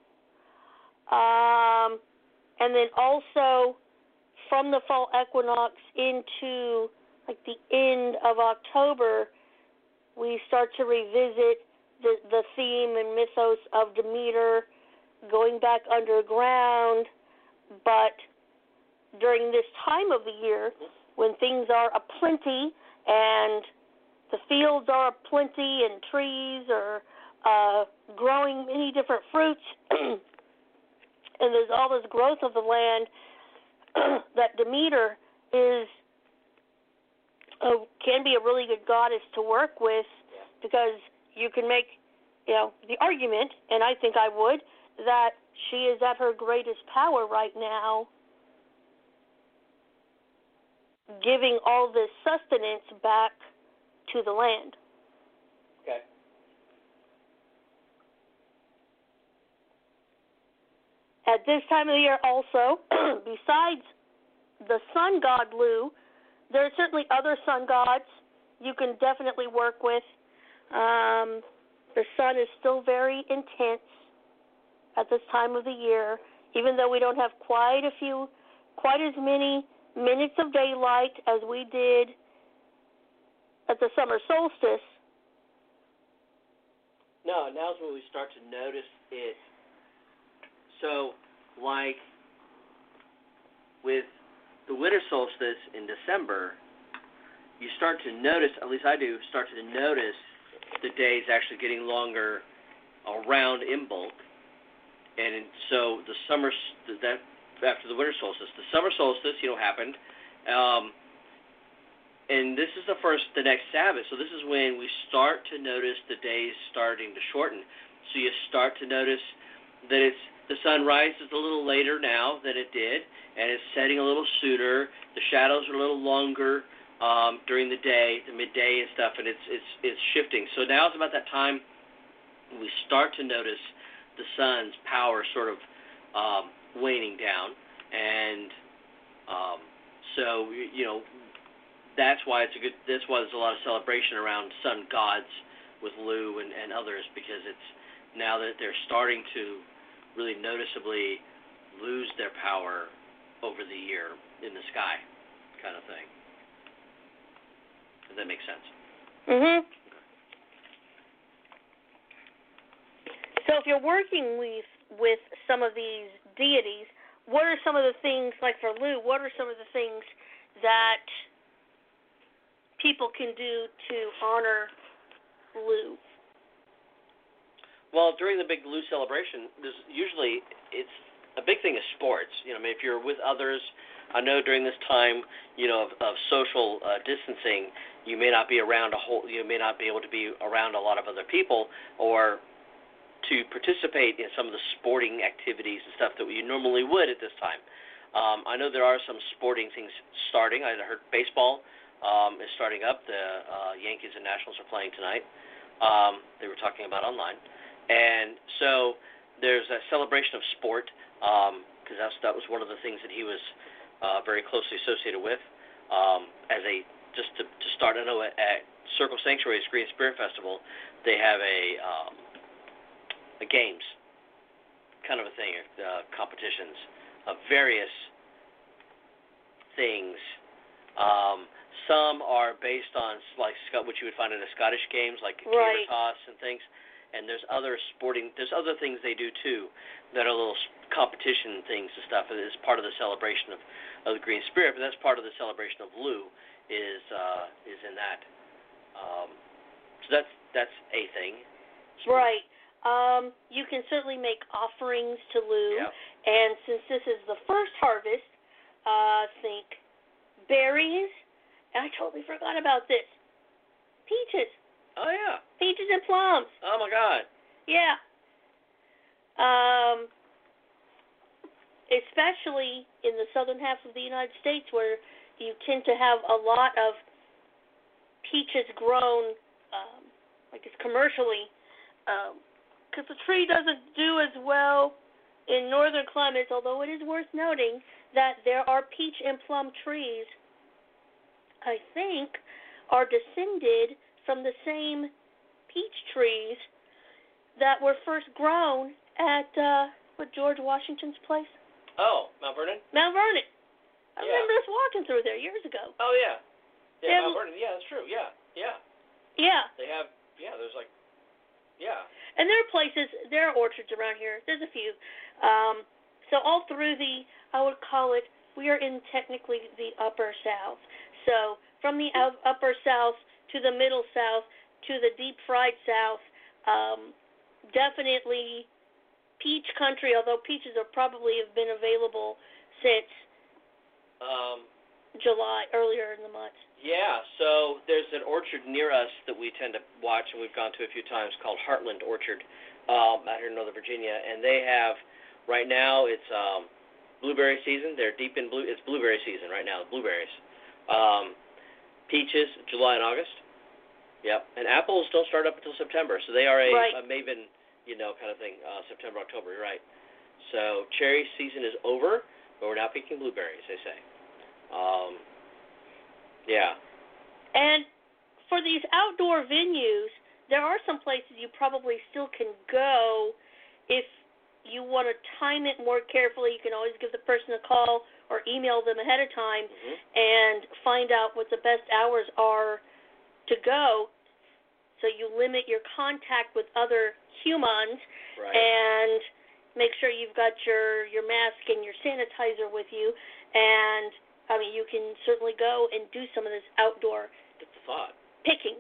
Um, and then also from the fall equinox into like the end of October, we start to revisit the, the theme and mythos of Demeter going back underground. But during this time of the year, when things are aplenty and the fields are aplenty and trees are uh, growing many different fruits, and there's all this growth of the land, that Demeter is uh, can be a really good goddess to work with, because you can make, you know, the argument, and I think I would, that she is at her greatest power right now, giving all this sustenance back to the land. Okay. At this time of the year also, besides the sun god Lu, there are certainly other sun gods you can definitely work with. Um, the sun is still very intense at this time of the year, even though we don't have quite a few, quite as many minutes of daylight as we did at the summer solstice. No, now's when we start to notice it. So, like with the winter solstice in December, you start to notice, at least I do, start to notice the days actually getting longer around Imbolc. And so the summer, that after the winter solstice, the summer solstice, you know, happened. Um, and this is the first, the next Sabbath. So this is when we start to notice the days starting to shorten. So you start to notice that it's the sun rises a little later now than it did, and it's setting a little sooner. The shadows are a little longer um, during the day, the midday and stuff, and it's it's it's shifting. So now it's about that time we start to notice the sun's power sort of um, waning down, and um, so you know that's why it's a good. That's why there's a lot of celebration around sun gods with Lu and, and others, because it's now that they're starting to really noticeably lose their power over the year in the sky, kind of thing. Does that make sense? Mhm. So if you're working with with some of these deities, what are some of the things, like for Lu, what are some of the things that people can do to honor Lu? Well, during the big Lu celebration, there's usually it's a big thing is sports. You know, I mean, if you're with others, I know during this time, you know, of, of social uh, distancing, you may not be around a whole. You may not be able to be around a lot of other people, or to participate in some of the sporting activities and stuff that you normally would at this time. Um, I know there are some sporting things starting. I heard baseball um, is starting up. The uh, Yankees and Nationals are playing tonight. Um, they were talking about online. And so there's a celebration of sport, because um, that was one of the things that he was uh, very closely associated with. Um, as a just to, to start, I know at, at Circle Sanctuary's Green Spirit Festival, they have a um, a games kind of a thing, uh, competitions of various things. Um, some are based on like what you would find in the Scottish games, like right. caber toss and things. And there's other sporting, there's other things they do too that are little competition things and stuff. It is part of the celebration of, of the Green Spirit, but that's part of the celebration of Lu is uh, is in that. Um, so that's that's a thing. Right. Um, you can certainly make offerings to Lu, yep. and since this is the first harvest, uh, think berries, and I totally forgot about this, peaches. Oh, yeah. Peaches and plums. Oh, my God. Yeah. Um, especially in the southern half of the United States where you tend to have a lot of peaches grown, um, I guess, commercially, because um, the tree doesn't do as well in northern climates, although it is worth noting that there are peach and plum trees, I think, are descended from the same peach trees that were first grown at uh, what George Washington's place? Oh, Mount Vernon? Mount Vernon. I yeah. remember us walking through there years ago. Oh, yeah. Yeah, and, Mount Vernon. Yeah, that's true. Yeah, yeah. Yeah. They have, yeah, there's like, yeah. And there are places, there are orchards around here. There's a few. Um, so all through the, I would call it, we are in technically the upper south. So from the upper south to the middle south to the deep fried south, um, definitely peach country, although peaches are probably have been available since um, July, earlier in the month. Yeah, so there's an orchard near us that we tend to watch, and we've gone to a few times, called Heartland Orchard um, out here in Northern Virginia, and they have, right now, it's um, blueberry season. They're deep in blue. It's blueberry season right now, blueberries. Um, peaches, July and August. Yep, and apples don't start up until September, so they are a, right. a maven, you know, kind of thing, uh, September, October, you're right. So cherry season is over, but we're now picking blueberries, they say. Um, yeah. And for these outdoor venues, there are some places you probably still can go if you want to time it more carefully. You can always give the person a call or email them ahead of time mm-hmm. and find out what the best hours are to go, so you limit your contact with other humans, right. and make sure you've got your, your mask and your sanitizer with you. And, I mean, you can certainly go and do some of this outdoor That's a thought. picking.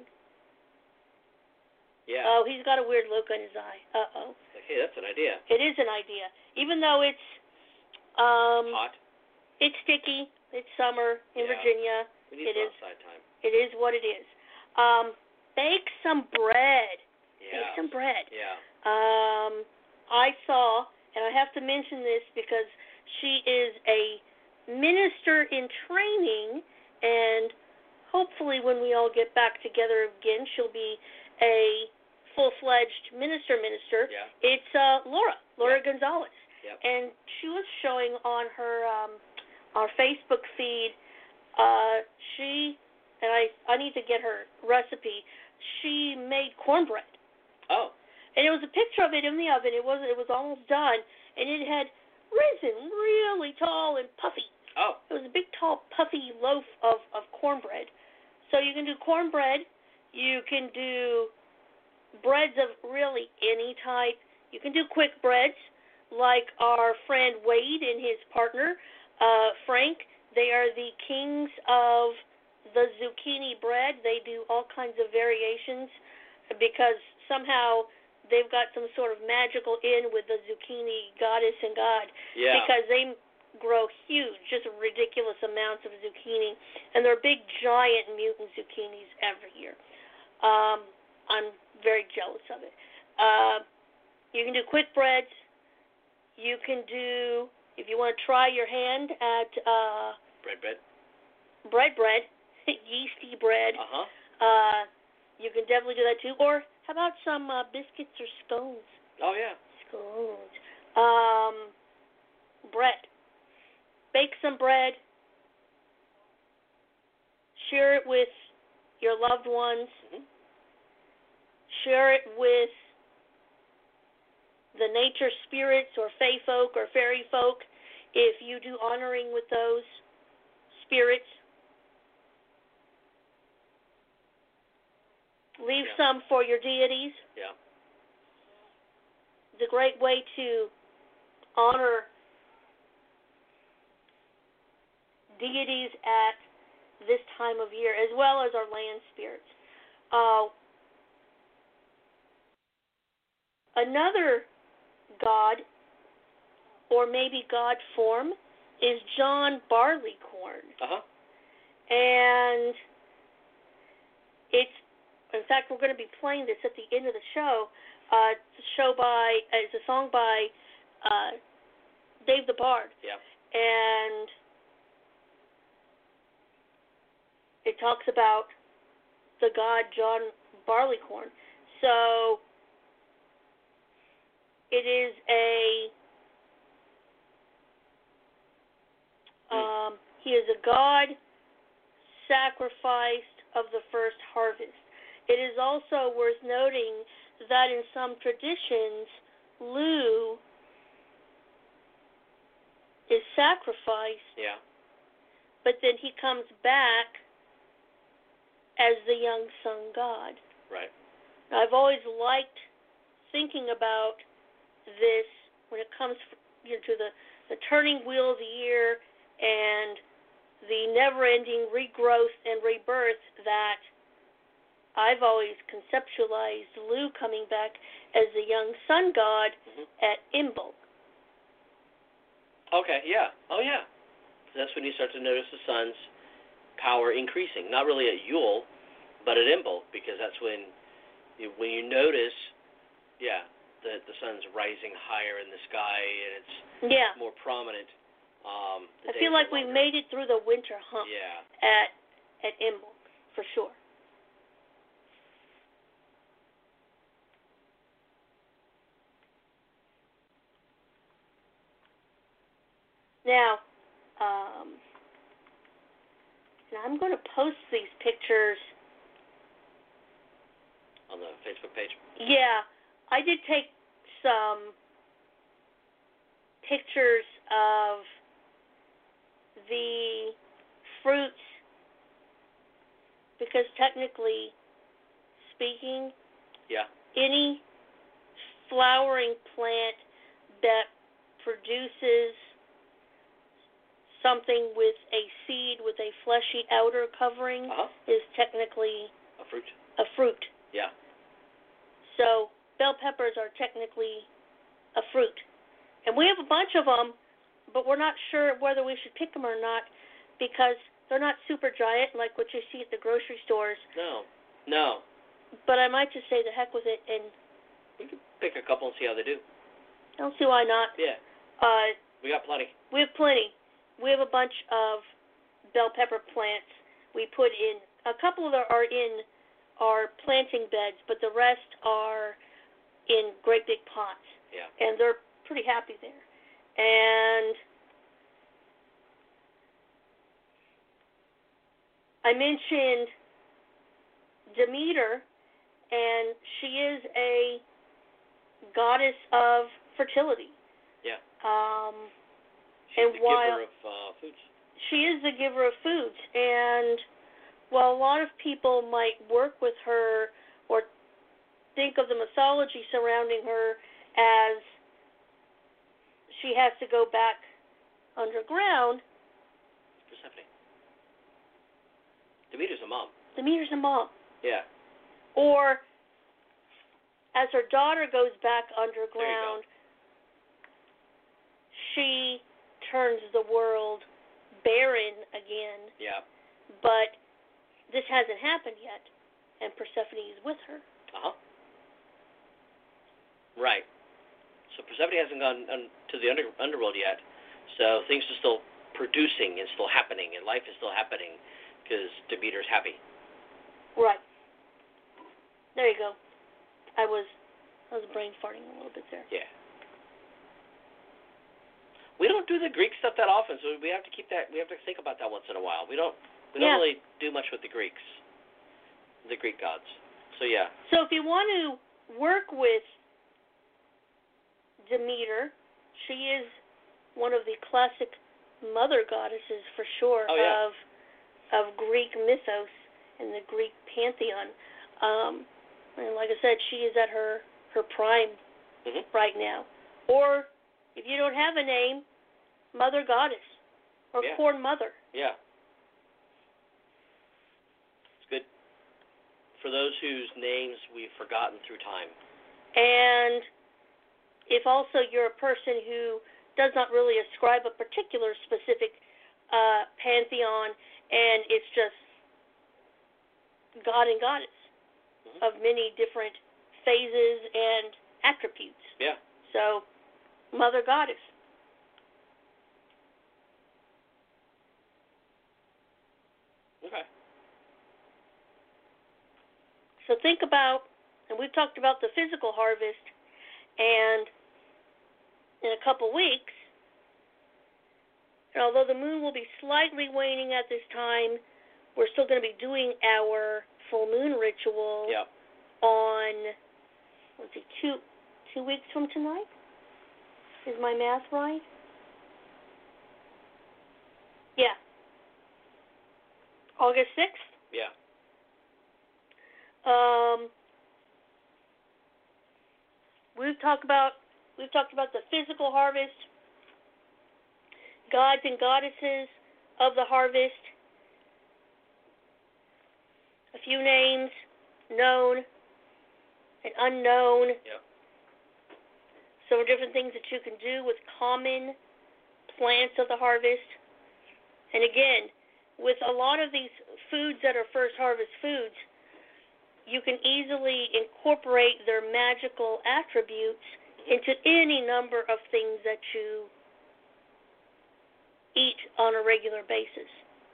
Yeah. Oh, he's got a weird look on his eye. Uh-oh. Like, hey, that's an idea. It is an idea. Even though it's um, hot. It's sticky. It's summer in yeah. Virginia. We need it some is, outside time. It is what it is. Um, bake some bread. Yeah. Bake some bread. Yeah. Um, I saw, and I have to mention this because she is a minister in training, and hopefully when we all get back together again, she'll be a full-fledged minister minister. Yeah. It's uh, Laura, Laura yeah. Gonzalez. Yep. And she was showing on her um, our Facebook feed, uh, she, and I, I need to get her recipe, she made cornbread. Oh. And it was a picture of it in the oven. It was it was almost done, and it had risen really tall and puffy. Oh. It was a big, tall, puffy loaf of, of cornbread. So you can do cornbread. You can do breads of really any type. You can do quick breads, like our friend Wade and his partner, uh, Frank. They are the kings of the zucchini bread. They do all kinds of variations because somehow they've got some sort of magical in with the zucchini goddess and god. Yeah. Because they grow huge, just ridiculous amounts of zucchini, and they're big, giant mutant zucchinis every year. Um, I'm very jealous of it. Uh, you can do quick breads. You can do, if you want to try your hand at uh, bread bread. bread bread, yeasty bread. Uh-huh. Uh, you can definitely do that too. Or how about some uh, biscuits or scones? Oh, yeah. Scones. Um, bread. Bake some bread. Share it with your loved ones. Mm-hmm. Share it with the nature spirits or fae folk or fairy folk if you do honoring with those spirits. Leave Yeah. some for your deities. Yeah. It's a great way to honor deities at this time of year, as well as our land spirits. Uh, another god, or maybe god form, is John Barleycorn. Uh-huh. And it's, in fact, we're going to be playing this at the end of the show. Uh, it's a show by, it's a song by uh, Dave the Bard. Yeah. And it talks about the god John Barleycorn. So it is a um, he is a god sacrificed of the first harvest. It is also worth noting that in some traditions, Lu is sacrificed, Yeah. but then he comes back as the young sun god. Right. Now, I've always liked thinking about this when it comes you know, to the, the turning wheel of the year and the never-ending regrowth and rebirth that I've always conceptualized Lu coming back as the young sun god Mm-hmm. at Imbolc. Okay, yeah. Oh, yeah. That's when you start to notice the sun's power increasing. Not really at Yule, but at Imbolc, because that's when you, when you notice, yeah, the the sun's rising higher in the sky and it's Yeah. more prominent. Um, the I days feel like are we longer. made it through the winter hump Yeah. at at Imbolc, for sure. Now, um, and I'm going to post these pictures. On the Facebook page. Yeah, I did take some pictures of the fruits because technically speaking, Yeah. any flowering plant that produces something with a seed with a fleshy outer covering Uh-huh. is technically A fruit. a fruit. Yeah. So bell peppers are technically a fruit. And we have a bunch of them, but we're not sure whether we should pick them or not because they're not super giant like what you see at the grocery stores. No. No. But I might just say the heck with it and We could pick a couple and see how they do. I don't see why not. Yeah. Uh, We got plenty. we have plenty. We have a bunch of bell pepper plants we put in. A couple of them are in our planting beds, but the rest are in great big pots. Yeah. And they're pretty happy there. And I mentioned Demeter, and she is a goddess of fertility. Yeah. Um, She's and the while giver of uh, foods. she is the giver of foods, and while a lot of people might work with her or think of the mythology surrounding her as she has to go back underground, Persephone. Demeter's a mom. Demeter's a mom. Yeah. Or as her daughter goes back There you underground, go. she turns the world barren again. Yeah. But this hasn't happened yet, and Persephone is with her. Uh-huh. Right. So Persephone hasn't gone un- to the under- underworld yet, so things are still producing and still happening, and life is still happening. because Demeter's happy. Right. There you go. I was I was brain farting a little bit there. Yeah. We don't do the Greek stuff that often, so we have to keep that. We have to think about that once in a while. We don't. We don't Yeah. really do much with the Greeks, the Greek gods. So yeah. So if you want to work with Demeter, she is one of the classic mother goddesses for sure oh, yeah. of of Greek mythos and the Greek pantheon. Um, and like I said, she is at her her prime mm-hmm. right now. Or if you don't have a name, Mother Goddess or yeah. Corn Mother. Yeah. It's good for those whose names we've forgotten through time. And if also you're a person who does not really ascribe a particular specific uh, pantheon, and it's just God and Goddess mm-hmm. of many different phases and attributes. Yeah. So, Mother Goddess. Okay. So think about, and we've talked about the physical harvest, and in a couple weeks, and although the moon will be slightly waning at this time, we're still going to be doing our full moon ritual yep. on, let's see, two, two weeks from tonight? Is my math right? Yeah. August sixth? Yeah. Um, we've talked about we've talked about the physical harvest, gods and goddesses of the harvest, a few names, known and unknown. Yep. Some different things that you can do with common plants of the harvest. And again, with a lot of these foods that are first harvest foods, you can easily incorporate their magical attributes into any number of things that you eat on a regular basis.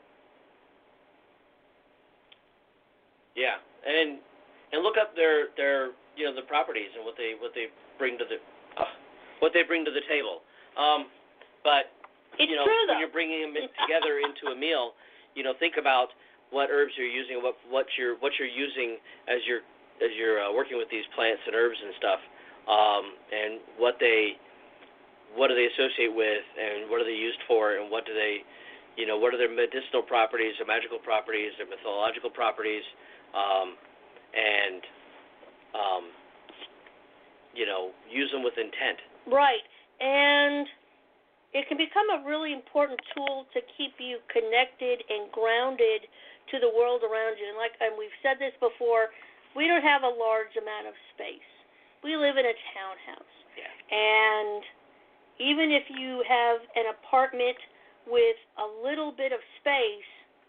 Yeah, and and look up their their you know the properties and what they what they bring to the uh, what they bring to the table. Um, but it's you know true, when you're bringing them together into a meal, you know think about what herbs you're using, what what you're what you're using as you're as you're uh, working with these plants and herbs and stuff, um, and what they what do they associate with, and what are they used for, and what do they, you know, what are their medicinal properties, their magical properties, their mythological properties, um, and um, you know, use them with intent. Right, and it can become a really important tool to keep you connected and grounded to the world around you. And like and we've said this before, we don't have a large amount of space. We live in a townhouse. Yeah. And even if you have an apartment with a little bit of space,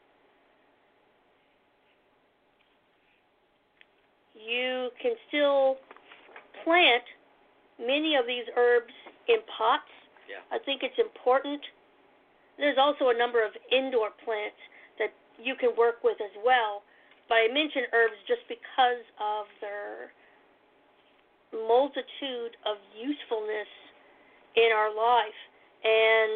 you can still plant many of these herbs in pots. Yeah. I think it's important. There's also a number of indoor plants that you can work with as well. But I mention herbs just because of their multitude of usefulness in our life. And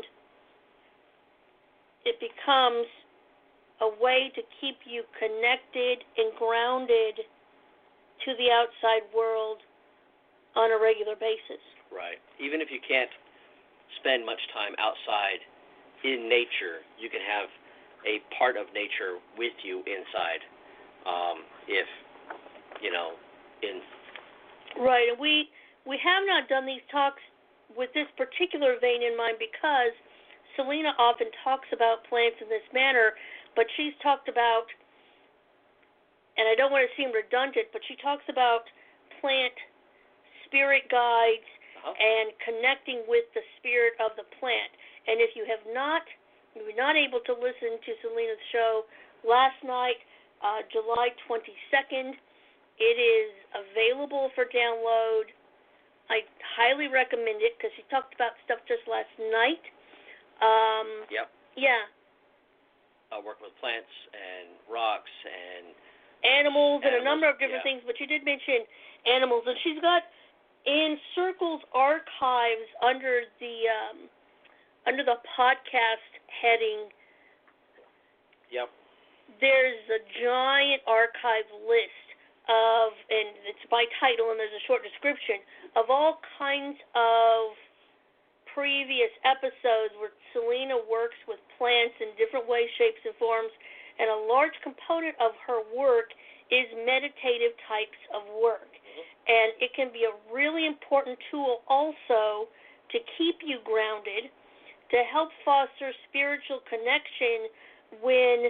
it becomes a way to keep you connected and grounded to the outside world on a regular basis. Right. Even if you can't spend much time outside in nature, you can have a part of nature with you inside. Um, if, you know, in... Right, and we, we have not done these talks with this particular vein in mind because Selena often talks about plants in this manner, but she's talked about, and I don't want to seem redundant, but she talks about plant spirit guides uh-huh. and connecting with the spirit of the plant. And if you have not, you were not able to listen to Selena's show last night, uh, July twenty-second, it is available for download. I highly recommend it because she talked about stuff just last night. Um, yep. Yeah. uh, working with plants and rocks and animals, and a animals, number of different yeah. things, but you did mention animals, and she's got in Circle's archives under the um, under the podcast heading. Yep. There's a giant archive list of, and it's by title, and there's a short description of all kinds of previous episodes where Selena works with plants in different ways, shapes, and forms, and a large component of her work is meditative types of work. Mm-hmm. And it can be a really important tool also to keep you grounded, to help foster spiritual connection when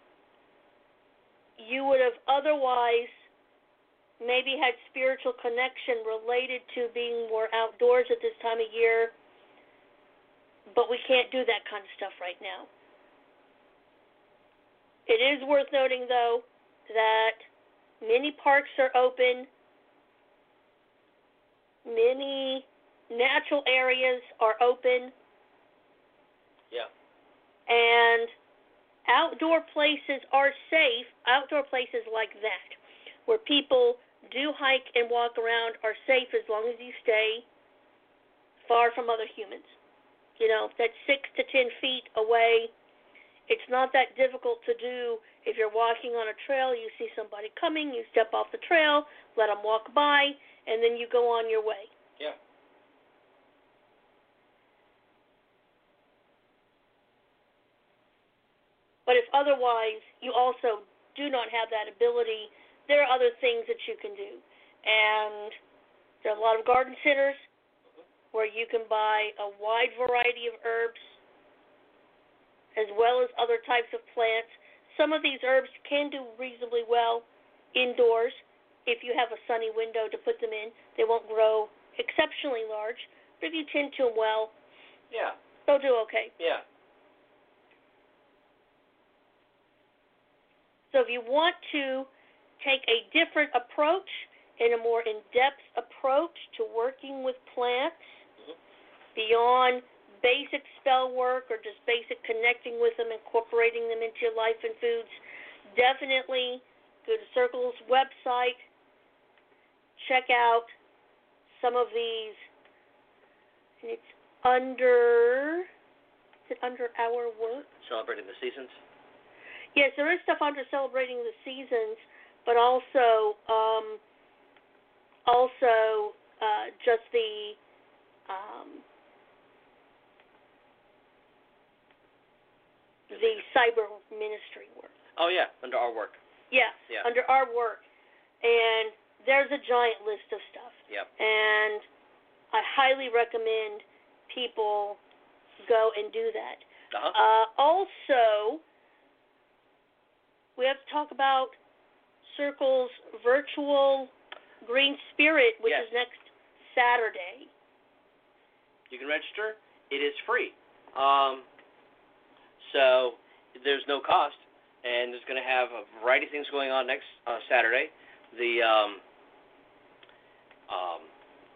you would have otherwise maybe had spiritual connection related to being more outdoors at this time of year, but we can't do that kind of stuff right now. It is worth noting, though, that many parks are open, many natural areas are open, yeah, and outdoor places are safe. Outdoor places like that, where people do hike and walk around, are safe as long as you stay far from other humans. You know, that's six to ten feet away. It's not that difficult to do. If you're walking on a trail, you see somebody coming, you step off the trail, let them walk by, and then you go on your way. Yeah. But if otherwise you also do not have that ability, there are other things that you can do. And there are a lot of garden centers where you can buy a wide variety of herbs as well as other types of plants. Some of these herbs can do reasonably well indoors if you have a sunny window to put them in. They won't grow exceptionally large, but if you tend to them well, yeah, they'll do okay. Yeah. So if you want to take a different approach and a more in-depth approach to working with plants, mm-hmm. beyond basic spell work or just basic connecting with them, incorporating them into your life and foods, definitely go to Circle's website, check out some of these, and it's under, is it under our work? Celebrating the Seasons? Yes, there is stuff under Celebrating the Seasons, but also um, also uh, just the um, the cyber ministry work. Oh, yeah, under our work. Yeah, yeah, under our work. And there's a giant list of stuff. Yep. And I highly recommend people go and do that. Uh-huh. Uh, also, we have to talk about Circle's virtual Green Spirit, which yes. is next Saturday. You can register. It is free. Um, so there's no cost, and there's going to have a variety of things going on next uh, Saturday. The um, um,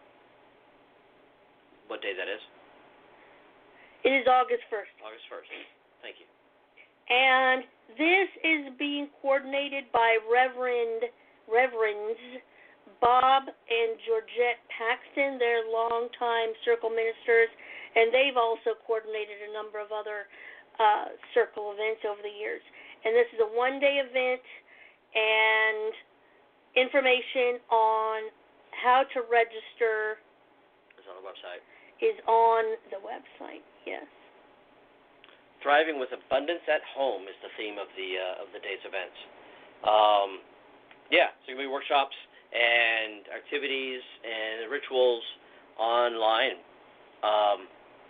what day that is? It is August first. August first. Thank you. And this is being coordinated by Reverend Reverends Bob and Georgette Paxton. They're longtime Circle ministers, and they've also coordinated a number of other uh, Circle events over the years. And this is a one-day event, and information on how to register is on the website. Is on the website, yes. Thriving with Abundance at Home is the theme of the uh, of the day's events. Um, yeah, so there's going to be workshops and activities and rituals online. Um,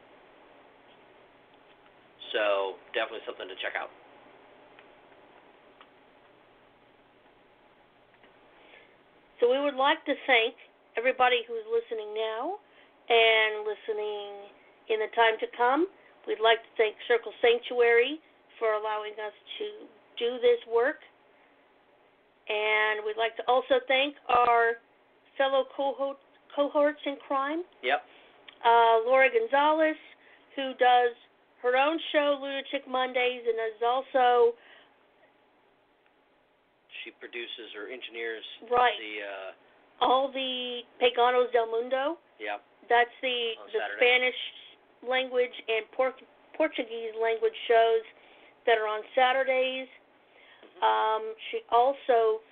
so definitely something to check out. So we would like to thank everybody who's listening now and listening in the time to come. We'd like to thank Circle Sanctuary for allowing us to do this work. And we'd like to also thank our fellow cohort, cohorts in crime. Yep. Uh, Laura Gonzalez, who does her own show, Lunatic Mondays, and is also she produces or engineers right the uh, all the Paganos del Mundo. Yeah. That's the On the Saturday. Spanish language and Por- Portuguese language shows that are on Saturdays. Mm-hmm. Um, she also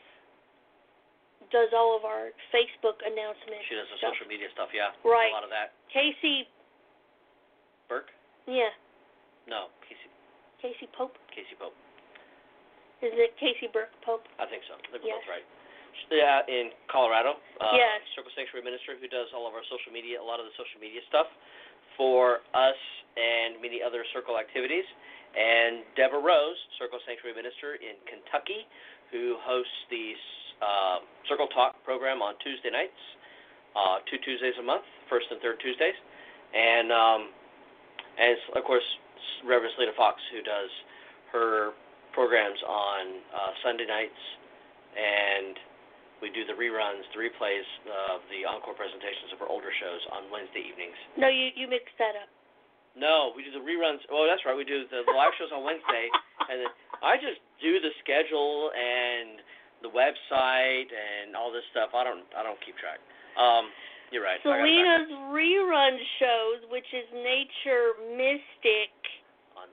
does all of our Facebook announcements. She does the stuff. social media stuff, yeah. Right. A lot of that. Casey. Burke? Yeah. No, Casey. Casey Pope. Casey Pope. Is it Casey Burke Pope? I think so. They're yes. both right. Yeah, in Colorado. Uh, yes. Circle Sanctuary Minister who does all of our social media, a lot of the social media stuff for us and many other Circle activities. And Deborah Rose, Circle Sanctuary Minister in Kentucky, who hosts the uh, Circle Talk program on Tuesday nights, uh, two Tuesdays a month, first and third Tuesdays. And, um, and of course, Reverend Selena Fox, who does her programs on uh, Sunday nights, and we do the reruns, the replays of the encore presentations of our older shows on Wednesday evenings. No, you, you mixed that up. No, we do the reruns. Oh, that's right. We do the live shows on Wednesday, and then I just do the schedule and the website and all this stuff. I don't, I don't keep track. Um, you're right. Selena's rerun shows, which is Nature Mystic, on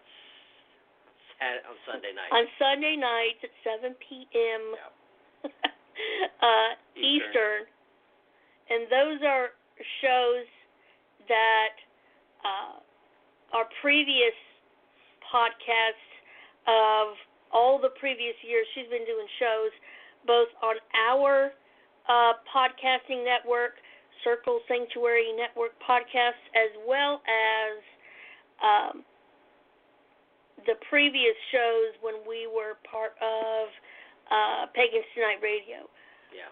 on Sunday night. On Sunday nights at seven p.m. Yep. uh, Eastern. Eastern, and those are shows that uh, are previous podcasts of all the previous years. She's been doing shows both on our uh, podcasting network, Circle Sanctuary Network podcasts, as well as um, the previous shows when we were part of uh, Pagans Tonight Radio. Yeah.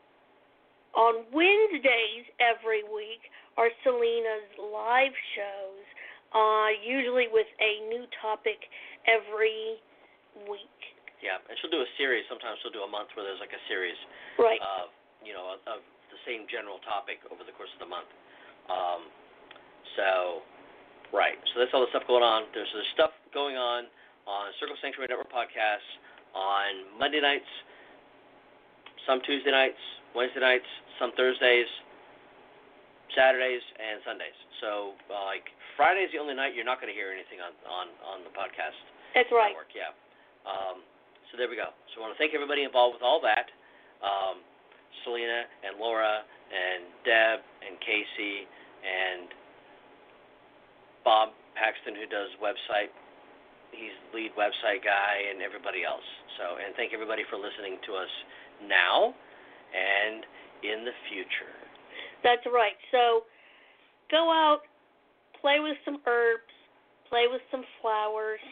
On Wednesdays every week are Selena's live shows, uh, usually with a new topic every week. Yeah, and she'll do a series. Sometimes she'll do a month where there's like a series right. of, you know, of, of the same general topic over the course of the month. Um, so, right. So that's all the stuff going on. There's there's stuff going on on Circle Sanctuary Network podcasts on Monday nights, some Tuesday nights, Wednesday nights, some Thursdays, Saturdays, and Sundays. So, uh, like, Friday's the only night you're not going to hear anything on, on, on the podcast That's right. network. Yeah. Um, so there we go. So I want to thank everybody involved with all that. Um, Selena and Laura and Deb and Casey and Bob Paxton, who does website. He's the lead website guy, and everybody else. So, and thank everybody for listening to us now and in the future. That's right. So go out, play with some herbs, play with some flowers,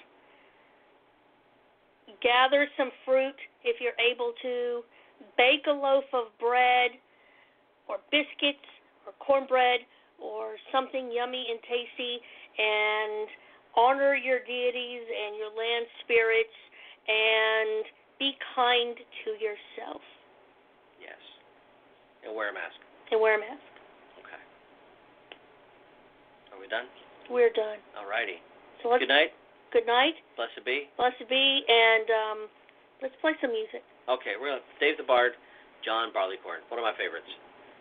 gather some fruit if you're able to, bake a loaf of bread or biscuits or cornbread or something yummy and tasty, and honor your deities and your land spirits, and be kind to yourself. Yes. And wear a mask. And wear a mask. Okay. Are we done? We're done. All righty. So let's, good night. Good night. Blessed be. Blessed be, and um, let's play some music. Okay, we're going to Dave the Bard, John Barleycorn, one of my favorites.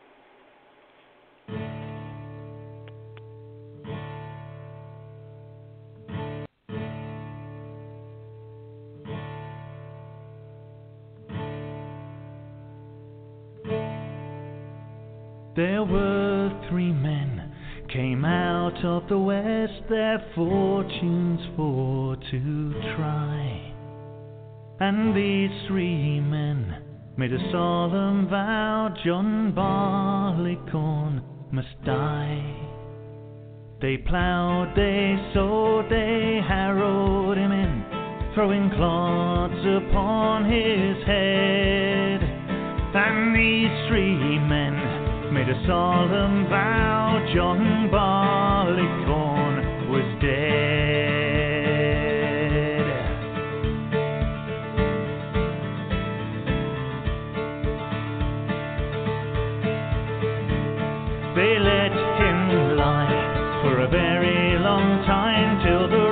There were three men came out of the west, their fortunes for to try. And these three men made a solemn vow, John Barleycorn must die. They ploughed, they sowed, they harrowed him in, throwing clods upon his head. And these three men made a solemn vow, John Barleycorn was dead. They let him lie for a very long time, till the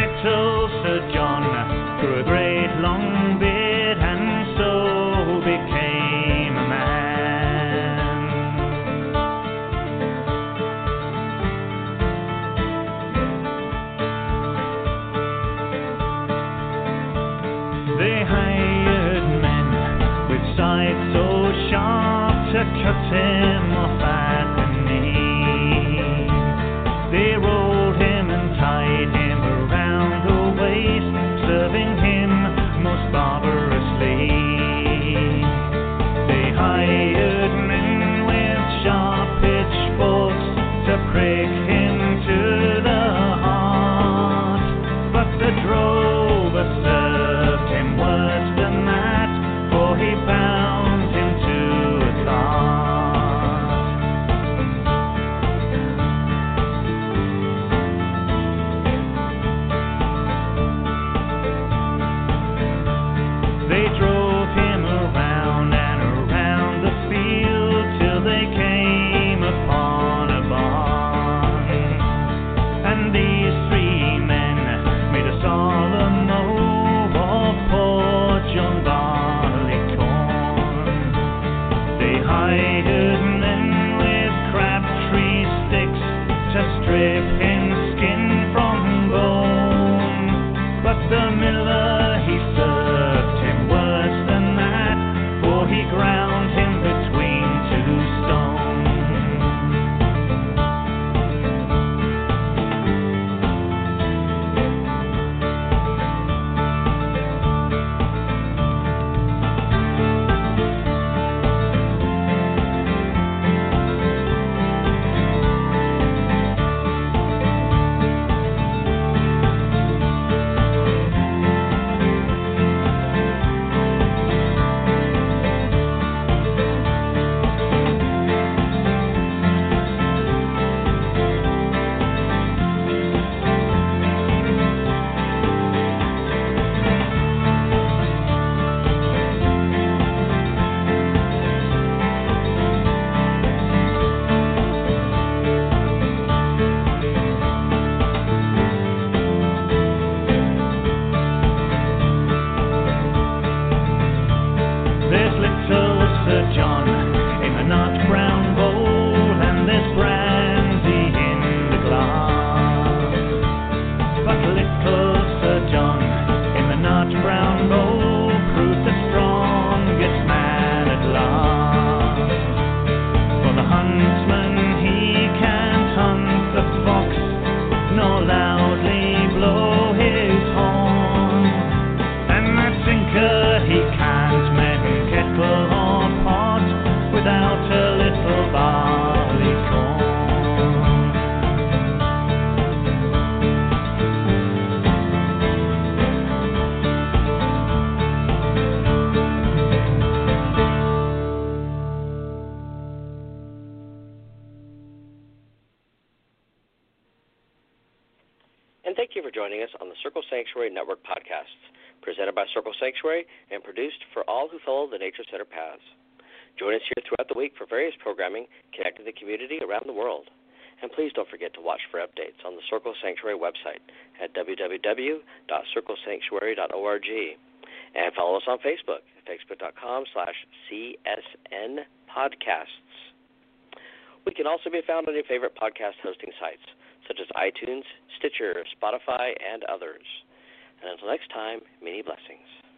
little Sir John grew a great long beard and so became a man. They hired men with scythes so sharp to cut him off at the knee. They rolled him and tied him around the waist, serving him most barbarously. They hired men with sharp pitchforks to prick him to the heart, but the drover served him worse than that, for he bound him to a cart. They drove him around and around the field till they came upon a barn. And these three men made a solemn oath of poor John Barleycorn. They hired men with crabtree sticks to strip him skin from bone, but the miller he served him worse than that, for he ground him between two stones. There's little Sir John in the nut brown bowl, and there's brandy in the glass. But little Sir John in the nut brown bowl proved the strongest man at last. For the huntsman he can't hunt the fox, nor loudly blow his horn, and that sinker he can't mend kettle or pot without a little barleycorn. And thank you for joining us on the Circle Sanctuary Network podcasts, presented by Circle Sanctuary and produced for all who follow the Nature Center paths. Join us here throughout the week for various programming connecting the community around the world. And please don't forget to watch for updates on the Circle Sanctuary website at w w w dot circle sanctuary dot org. And follow us on Facebook at facebook.com slash CSN podcasts. We can also be found on your favorite podcast hosting sites, such as iTunes, Stitcher, Spotify, and others. And until next time, many blessings.